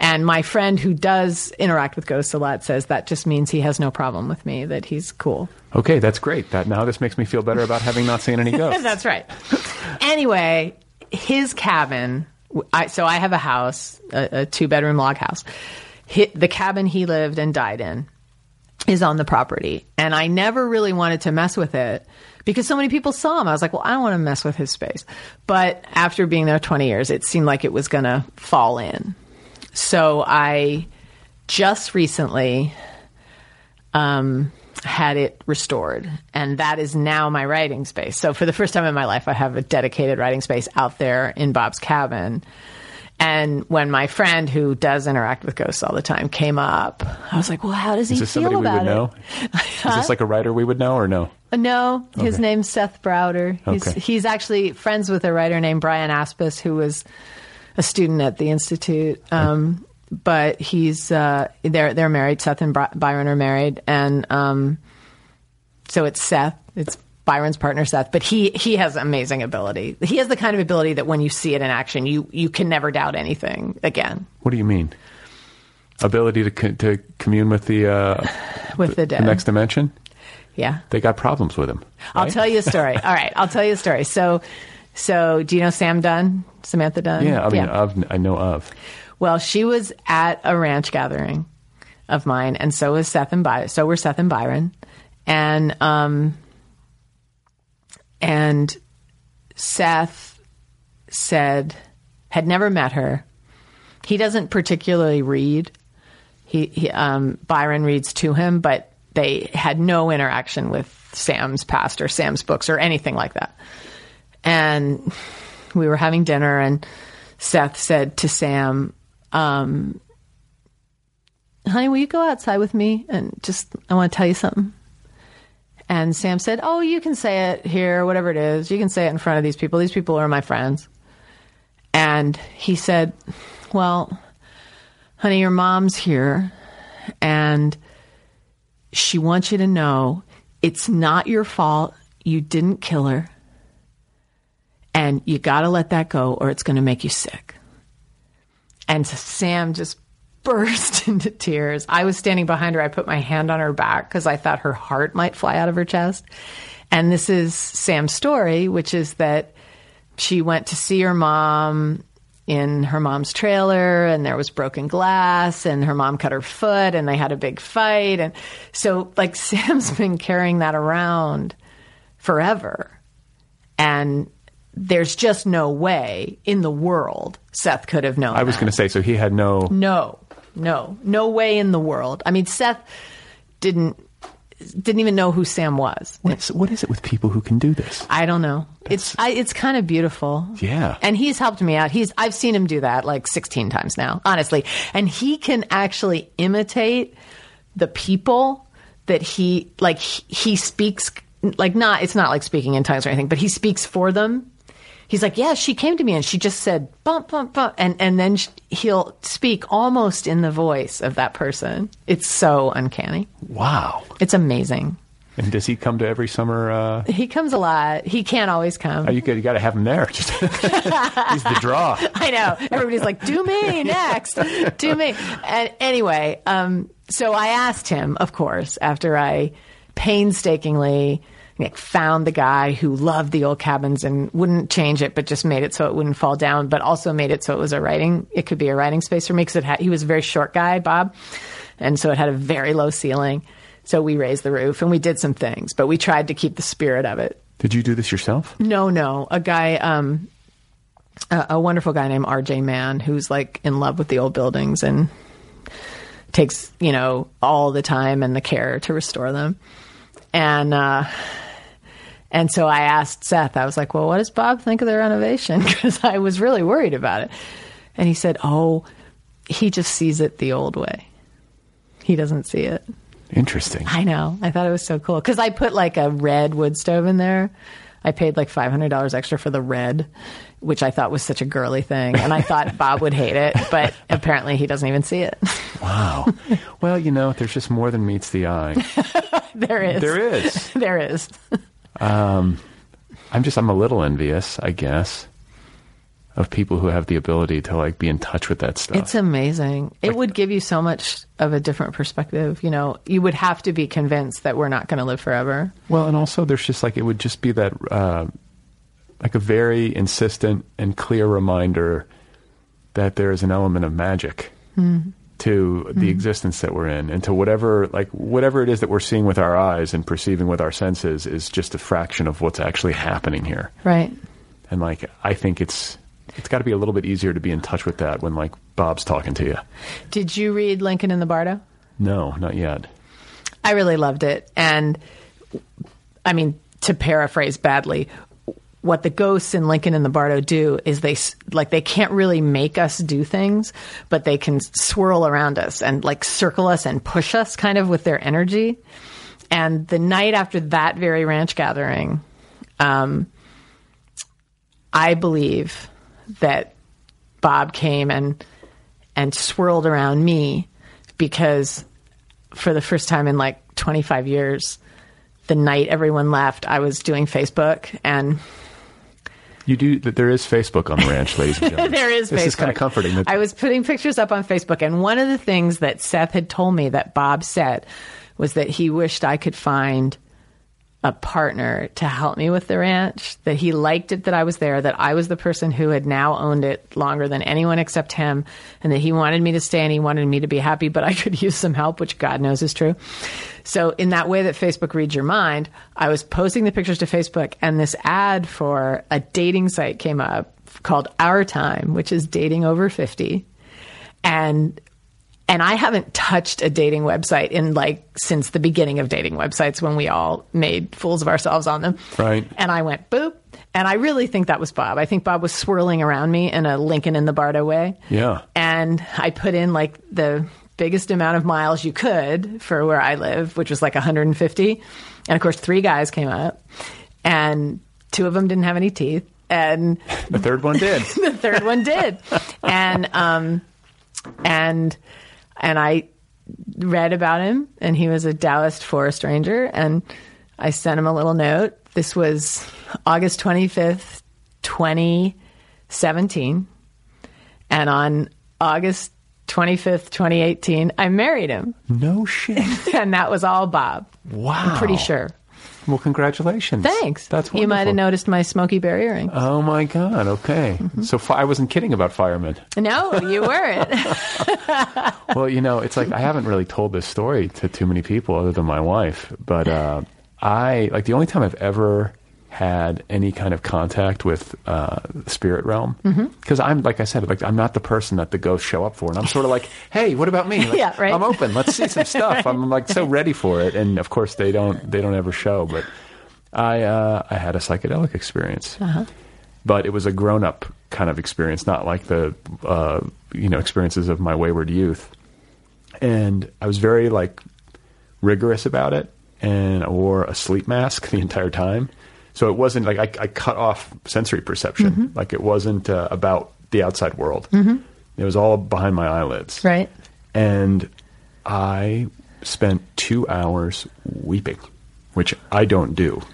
[SPEAKER 7] And my friend who does interact with ghosts a lot says that just means he has no problem with me, that he's cool.
[SPEAKER 1] Okay, that's great. That now this makes me feel better about having not seen any ghosts.
[SPEAKER 7] That's right. Anyway, his cabin, I, so I have a house, a, a two-bedroom log house. He, the cabin he lived and died in is on the property. And I never really wanted to mess with it because so many people saw him. I was like, well, I don't want to mess with his space. But after being there twenty years, it seemed like it was going to fall in. So I just recently um, had it restored, and that is now my writing space. So for the first time in my life, I have a dedicated writing space out there in Bob's cabin. And when my friend, who does interact with ghosts all the time, came up, I was like, well, how does he
[SPEAKER 1] Is this
[SPEAKER 7] feel
[SPEAKER 1] somebody we
[SPEAKER 7] about
[SPEAKER 1] would
[SPEAKER 7] it?
[SPEAKER 1] know? Is this like a writer we would know or no?
[SPEAKER 7] No, his
[SPEAKER 1] Okay.
[SPEAKER 7] name's Seth Browder. He's,
[SPEAKER 1] Okay.
[SPEAKER 7] he's actually friends with a writer named Brian Aspis, who was a student at the Institute. Um, but he's, uh, they're, they're married. Seth and Bri- Byron are married. And, um, so it's Seth, it's Byron's partner, Seth, but he, he has amazing ability. He has the kind of ability that when you see it in action, you, you can never doubt anything again.
[SPEAKER 1] What do you mean? Ability to co- to commune with the uh,
[SPEAKER 7] With the dead.
[SPEAKER 1] the next dimension?
[SPEAKER 7] Yeah.
[SPEAKER 1] They got problems with him.
[SPEAKER 7] I'll
[SPEAKER 1] right?
[SPEAKER 7] tell you a story. All right. I'll tell you a story. So, so do you know Sam Dunn? Samantha Dunn?
[SPEAKER 1] Yeah, I mean, Of, I know of.
[SPEAKER 7] Well, she was at a ranch gathering of mine, and so was Seth and Byron. So were Seth and Byron, and um, and Seth said had never met her. He doesn't particularly read. He, he um, Byron reads to him, but they had no interaction with Sam's past or Sam's books or anything like that. And we were having dinner, and Seth said to Sam, um, honey, will you go outside with me? And just, I want to tell you something. And Sam said, oh, you can say it here, whatever it is. You can say it in front of these people. These people are my friends. And he said, well, honey, your mom's here, and she wants you to know it's not your fault. You didn't kill her. And you got to let that go, or it's going to make you sick. And Sam just burst into tears. I was standing behind her. I put my hand on her back because I thought her heart might fly out of her chest. And this is Sam's story, which is that she went to see her mom in her mom's trailer, and there was broken glass, and her mom cut her foot, and they had a big fight. And so, like, Sam's been carrying that around forever. And there's just no way in the world Seth could have known
[SPEAKER 1] I was
[SPEAKER 7] that.
[SPEAKER 1] going to say, so he had no...
[SPEAKER 7] No, no, no way in the world. I mean, Seth didn't didn't even know who Sam was.
[SPEAKER 1] What is, what is it with people who can do this?
[SPEAKER 7] I don't know. It's I, it's kind of beautiful.
[SPEAKER 1] Yeah.
[SPEAKER 7] And he's helped me out. He's I've seen him do that like sixteen times now, honestly. And he can actually imitate the people that he like he, he speaks like not it's not like speaking in tongues or anything, but he speaks for them. He's like, yeah, she came to me and she just said, bump, bump, bump. And, and then sh- he'll speak almost in the voice of that person. It's so uncanny.
[SPEAKER 1] Wow.
[SPEAKER 7] It's amazing.
[SPEAKER 1] And does he come to every summer? Uh,
[SPEAKER 7] He comes a lot. He can't always come.
[SPEAKER 1] oh, you got you got to have him there. Just he's the draw.
[SPEAKER 7] I know. Everybody's like, do me next. Do me. And anyway, um, so I asked him, of course, after I painstakingly like, found the guy who loved the old cabins and wouldn't change it, but just made it so it wouldn't fall down, but also made it so it was a writing, it could be a writing space for me because it had, he was a very short guy, Bob. And so it had a very low ceiling. So we raised the roof and we did some things, but we tried to keep the spirit of it.
[SPEAKER 1] Did you do this yourself?
[SPEAKER 7] No, no. A guy, um, a, a wonderful guy named R J Mann, who's like in love with the old buildings and takes, you know, all the time and the care to restore them. And, uh, and so I asked Seth, I was like, well, what does Bob think of the renovation? Because I was really worried about it. And he said, oh, he just sees it the old way. He doesn't see it.
[SPEAKER 1] Interesting.
[SPEAKER 7] I know. I thought it was so cool. Because I put like a red wood stove in there. I paid like five hundred dollars extra for the red, which I thought was such a girly thing. And I thought Bob would hate it, but apparently he doesn't even see it.
[SPEAKER 1] Wow. Well, you know, there's just more than meets the eye.
[SPEAKER 7] There is.
[SPEAKER 1] There is.
[SPEAKER 7] There is.
[SPEAKER 1] Um, I'm just, I'm a little envious, I guess. of people who have the ability to like be in touch with that stuff.
[SPEAKER 7] It's amazing. It
[SPEAKER 1] Like-
[SPEAKER 7] would give you so much of a different perspective. You know, you would have to be convinced that we're not going to live forever.
[SPEAKER 1] Well, and also there's just like, it would just be that, uh, like a very insistent and clear reminder that there is an element of magic
[SPEAKER 7] Mm.
[SPEAKER 1] to the
[SPEAKER 7] Mhm.
[SPEAKER 1] existence that we're in, and to whatever, like whatever it is that we're seeing with our eyes and perceiving with our senses is just a fraction of what's actually happening here.
[SPEAKER 7] Right.
[SPEAKER 1] And like, I think it's, it's got to be a little bit easier to be in touch with that when like Bob's talking to you.
[SPEAKER 7] Did you read Lincoln in the Bardo?
[SPEAKER 1] No, not yet.
[SPEAKER 7] I really loved it. And I mean, to paraphrase badly, what the ghosts in Lincoln in the Bardo do is they s- like they can't really make us do things, but they can swirl around us and like circle us and push us kind of with their energy. And the night after that very ranch gathering, um, I believe that Bob came and and swirled around me because for the first time in like twenty-five years, the night everyone left, I was doing Facebook, and
[SPEAKER 1] You do, that there is Facebook on the ranch, ladies and gentlemen.
[SPEAKER 7] there is
[SPEAKER 1] This
[SPEAKER 7] Facebook.
[SPEAKER 1] is kind of comforting. That-
[SPEAKER 7] I was putting pictures up on Facebook, and one of the things that Seth had told me that Bob said was that he wished I could find a partner to help me with the ranch, that he liked it that I was there, that I was the person who had now owned it longer than anyone except him, and that he wanted me to stay and he wanted me to be happy, but I could use some help, which God knows is true. So in that way that Facebook reads your mind, I was posting the pictures to Facebook, and this ad for a dating site came up called Our Time, which is dating over fifty. And And I haven't touched a dating website in like since the beginning of dating websites when we all made fools of ourselves on them.
[SPEAKER 1] Right.
[SPEAKER 7] And I went boop. And I really think that was Bob. I think Bob was swirling around me in a Lincoln in the Bardo way.
[SPEAKER 1] Yeah.
[SPEAKER 7] And I put in like the biggest amount of miles you could for where I live, which was like one hundred fifty. And of course, three guys came up, and two of them didn't have any teeth. And
[SPEAKER 1] the third one did.
[SPEAKER 7] the third one did. And, um, and, And I read about him, and he was a Taoist forest ranger, and I sent him a little note. This was August twenty-fifth, twenty seventeen. And on August twenty-fifth, twenty eighteen, I married him.
[SPEAKER 1] No shit.
[SPEAKER 7] And that was all Bob.
[SPEAKER 1] Wow.
[SPEAKER 7] I'm pretty sure.
[SPEAKER 1] Well, congratulations.
[SPEAKER 7] Thanks.
[SPEAKER 1] That's wonderful.
[SPEAKER 7] You might have noticed my smoky bear earring.
[SPEAKER 1] Oh my God. Okay.
[SPEAKER 7] Mm-hmm.
[SPEAKER 1] So fi- I wasn't kidding about firemen.
[SPEAKER 7] No, you weren't.
[SPEAKER 1] Well, you know, it's like I haven't really told this story to too many people other than my wife. But uh, I, like, the only time I've ever had any kind of contact with uh, the spirit realm, because
[SPEAKER 7] Mhm.
[SPEAKER 1] I'm, like I said, like I'm not the person that the ghosts show up for, and I'm sort of like, hey, what about me? Like,
[SPEAKER 7] Yeah, right.
[SPEAKER 1] I'm open. Let's see some stuff.
[SPEAKER 7] Right.
[SPEAKER 1] I'm like so ready for it, and of course they don't. They don't ever show. But I, uh, I had a psychedelic experience.
[SPEAKER 7] Uh-huh.
[SPEAKER 1] But it was a grown-up kind of experience, not like the uh, you know experiences of my wayward youth. And I was very like rigorous about it, and I wore a sleep mask the entire time. So it wasn't like I, I cut off sensory perception.
[SPEAKER 7] Mhm.
[SPEAKER 1] Like it wasn't uh, about the outside world.
[SPEAKER 7] Mhm.
[SPEAKER 1] It was all behind my eyelids.
[SPEAKER 7] Right.
[SPEAKER 1] And I spent two hours weeping, which I don't do.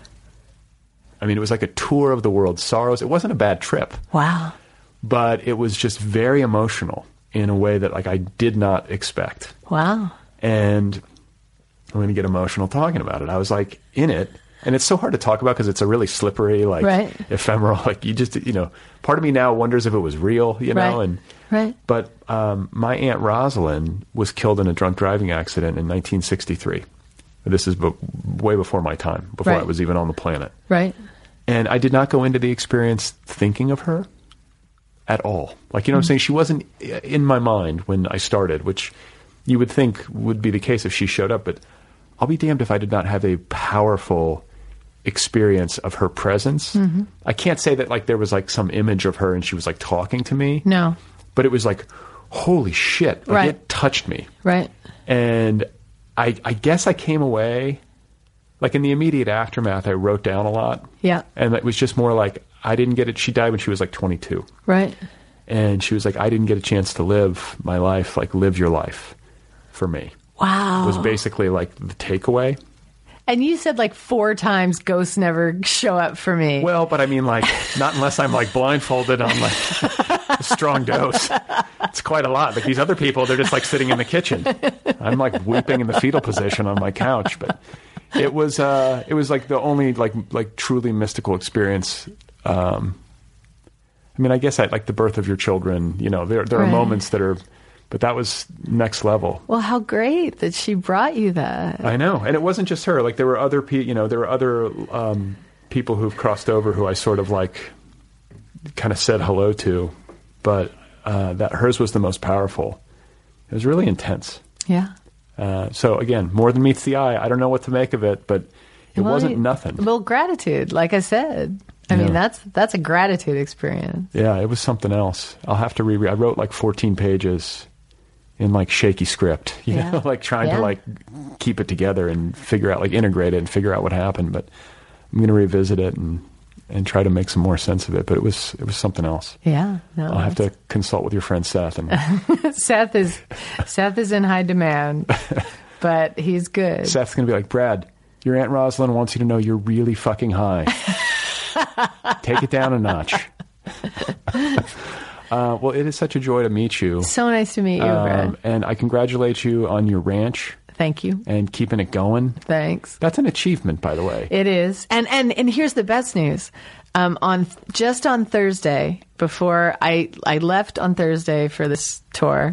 [SPEAKER 1] I mean, it was like a tour of the world's sorrows. It wasn't a bad trip.
[SPEAKER 7] Wow.
[SPEAKER 1] But it was just very emotional in a way that like I did not expect.
[SPEAKER 7] Wow.
[SPEAKER 1] And I'm going to get emotional talking about it. I was like in it. And it's so hard to talk about because it's a really slippery, like
[SPEAKER 7] Right.
[SPEAKER 1] ephemeral, like you just, you know, part of me now wonders if it was real, you know,
[SPEAKER 7] Right.
[SPEAKER 1] and,
[SPEAKER 7] Right.
[SPEAKER 1] but um, my Aunt Rosalind was killed in a drunk driving accident in nineteen sixty-three. This is be- way before my time, before
[SPEAKER 7] Right.
[SPEAKER 1] I was even on the planet.
[SPEAKER 7] Right.
[SPEAKER 1] And I did not go into the experience thinking of her at all. Like, you know what I'm saying? She wasn't in my mind when I started, which you would think would be the case if she showed up. But I'll be damned if I did not have a powerful experience of her presence.
[SPEAKER 7] Mhm.
[SPEAKER 1] I can't say that like there was like some image of her and she was like talking to me.
[SPEAKER 7] No.
[SPEAKER 1] But it was like, holy shit. Like,
[SPEAKER 7] Right.
[SPEAKER 1] it touched me.
[SPEAKER 7] Right.
[SPEAKER 1] And I, I guess I came away, like in the immediate aftermath, I wrote down a lot.
[SPEAKER 7] Yeah.
[SPEAKER 1] And it was just more like, I didn't get it. She died when she was like twenty-two.
[SPEAKER 7] Right.
[SPEAKER 1] And she was like, I didn't get a chance to live my life, like live your life for me.
[SPEAKER 7] Wow.
[SPEAKER 1] Was basically like the takeaway.
[SPEAKER 7] And you said like four times ghosts never show up for me.
[SPEAKER 1] Well, but I mean, like, not unless I'm like blindfolded on like a strong dose. It's quite a lot. Like these other people, they're just like sitting in the kitchen. I'm like weeping in the fetal position on my couch. But it was, uh, it was like the only like like truly mystical experience. Um, I mean, I guess I like the birth of your children. You know, there there are
[SPEAKER 7] Right.
[SPEAKER 1] moments that are. But that was next level.
[SPEAKER 7] Well, how great that she brought you that.
[SPEAKER 1] I know. And it wasn't just her. Like there were other people, you know, there were other um, people who've crossed over who I sort of like kind of said hello to. But uh, that hers was the most powerful. It was really intense.
[SPEAKER 7] Yeah.
[SPEAKER 1] Uh, so again, more than meets the eye. I don't know what to make of it, but it
[SPEAKER 7] Well,
[SPEAKER 1] wasn't
[SPEAKER 7] you-
[SPEAKER 1] nothing.
[SPEAKER 7] Well, gratitude, like I said. I mean,
[SPEAKER 1] Yeah.
[SPEAKER 7] that's that's a gratitude experience.
[SPEAKER 1] Yeah, it was something else. I'll have to reread. I wrote like fourteen pages in like shaky script, you
[SPEAKER 7] Yeah.
[SPEAKER 1] know, like trying
[SPEAKER 7] Yeah.
[SPEAKER 1] to like keep it together and figure out, like integrate it and figure out what happened. But I'm going to revisit it and, and try to make some more sense of it. But it was, it was something else.
[SPEAKER 7] Yeah. No,
[SPEAKER 1] I'll have to consult with your friend Seth. And
[SPEAKER 7] Seth is Seth is in high demand, but he's good.
[SPEAKER 1] Seth's going to be like, Brad, your Aunt Rosalind wants you to know you're really fucking high. Take it down a notch. Uh, well, it is such a joy to meet you.
[SPEAKER 7] So nice to meet you, Brad.
[SPEAKER 1] Um, and I congratulate you on your ranch
[SPEAKER 7] Thank you.
[SPEAKER 1] and keeping it going.
[SPEAKER 7] Thanks.
[SPEAKER 1] That's an achievement, by the way.
[SPEAKER 7] It is. And and and here's the best news. Um, on just on Thursday, before I I left on Thursday for this tour,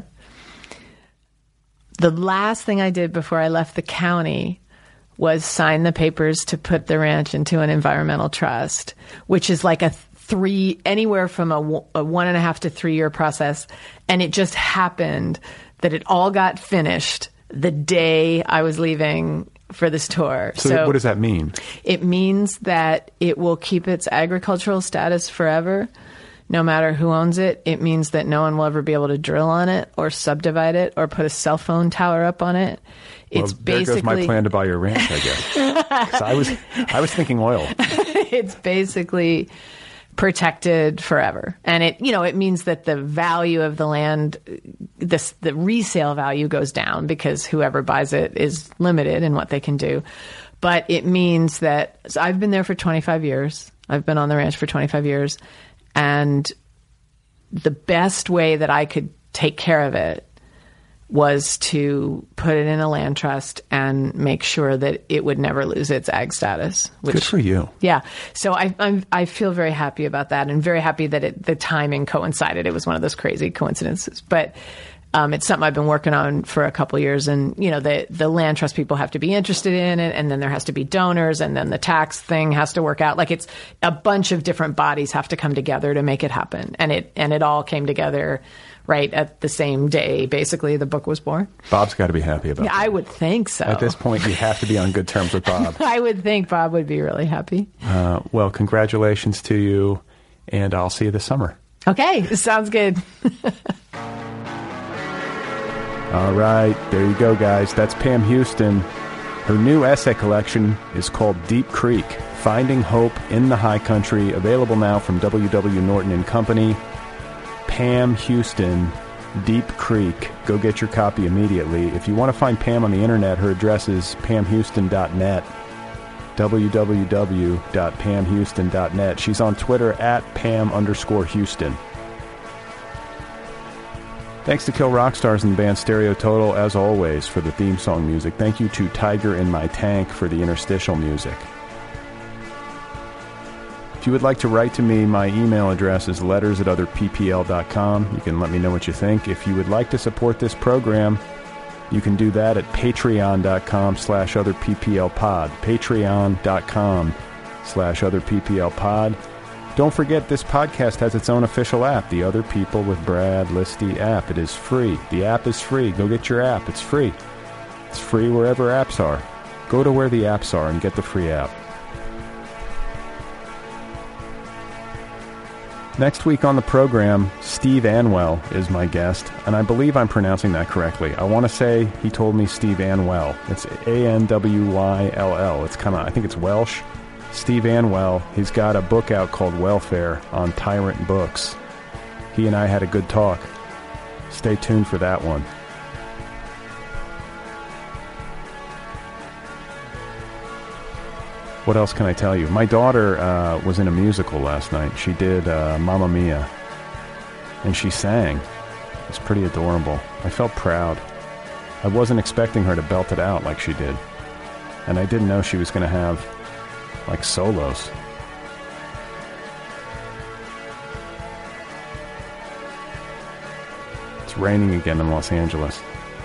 [SPEAKER 7] the last thing I did before I left the county was sign the papers to put the ranch into an environmental trust, which is like a three, anywhere from a, w- a one and a half to three year process. And it just happened that it all got finished the day I was leaving for this tour.
[SPEAKER 1] So, what does that mean?
[SPEAKER 7] It means that it will keep its agricultural status forever, no matter who owns it. It means that no one will ever be able to drill on it or subdivide it or put a cell phone tower up on it. It's
[SPEAKER 1] well, there
[SPEAKER 7] basically
[SPEAKER 1] goes my plan to buy your ranch, I guess. 'Cause I was, I was thinking oil.
[SPEAKER 7] It's basically protected forever. And it, you know, it means that the value of the land, this, the resale value goes down because whoever buys it is limited in what they can do. But it means that so I've been there for twenty-five years. I've been on the ranch for twenty-five years. And the best way that I could take care of it was to put it in a land trust and make sure that it would never lose its ag status. Which,
[SPEAKER 1] Good for you.
[SPEAKER 7] Yeah. So I I'm, I feel very happy about that and very happy that it, the timing coincided. It was one of those crazy coincidences. But um, it's something I've been working on for a couple of years. And, you know, the, the land trust people have to be interested in it. And then there has to be donors. And then the tax thing has to work out. Like it's a bunch of different bodies have to come together to make it happen. And it and it all came together right at the same day, basically, the book was born.
[SPEAKER 1] Bob's got to be happy about
[SPEAKER 7] Yeah,
[SPEAKER 1] that.
[SPEAKER 7] I would think so.
[SPEAKER 1] At this point, you have to be on good terms with Bob.
[SPEAKER 7] I would think Bob would be really happy.
[SPEAKER 1] Uh, well, congratulations to you, and I'll see you this summer.
[SPEAKER 7] Okay, sounds good.
[SPEAKER 1] All right, there you go, guys. That's Pam Houston. Her new essay collection is called Deep Creek, Finding Hope in the High Country, available now from W W. Norton and Company. Pam Houston, Deep Creek. Go get your copy immediately. If you want to find Pam on the internet, her address is pam houston dot net, w w w dot pam houston dot net. She's on Twitter at Pam underscore Houston. Thanks to Kill Rock Stars and the band Stereo Total, as always, for the theme song music. Thank you to Tiger in My Tank for the interstitial music. If you would like to write to me, my email address is letters at other p p l dot com. You can let me know what you think. If you would like to support this program, you can do that at patreon.com slash other pplpod. Patreon.com slash other pplpod. Don't forget, this podcast has its own official app, the Other People with Brad Listy app. It is free. The app is free. Go get your app. It's free. It's free wherever apps are. Go to where the apps are and get the free app. Next week on the program, Steve Anwell is my guest, and I believe I'm pronouncing that correctly. I want to say he told me Steve Anwell. It's A N W Y L L. It's kind of, I think it's Welsh. Steve Anwell, he's got a book out called Welfare on Tyrant Books. He and I had a good talk. Stay tuned for that one. What else can I tell you? My daughter uh, was in a musical last night. She did uh, Mamma Mia, and she sang. It was pretty adorable. I felt proud. I wasn't expecting her to belt it out like she did, and I didn't know she was going to have, like, solos. It's raining again in Los Angeles.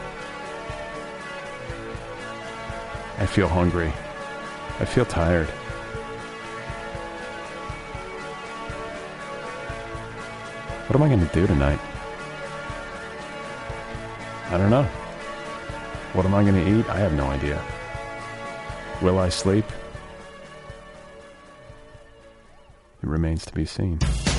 [SPEAKER 1] I feel hungry. I feel tired. What am I going to do tonight? I don't know. What am I going to eat? I have no idea. Will I sleep? It remains to be seen.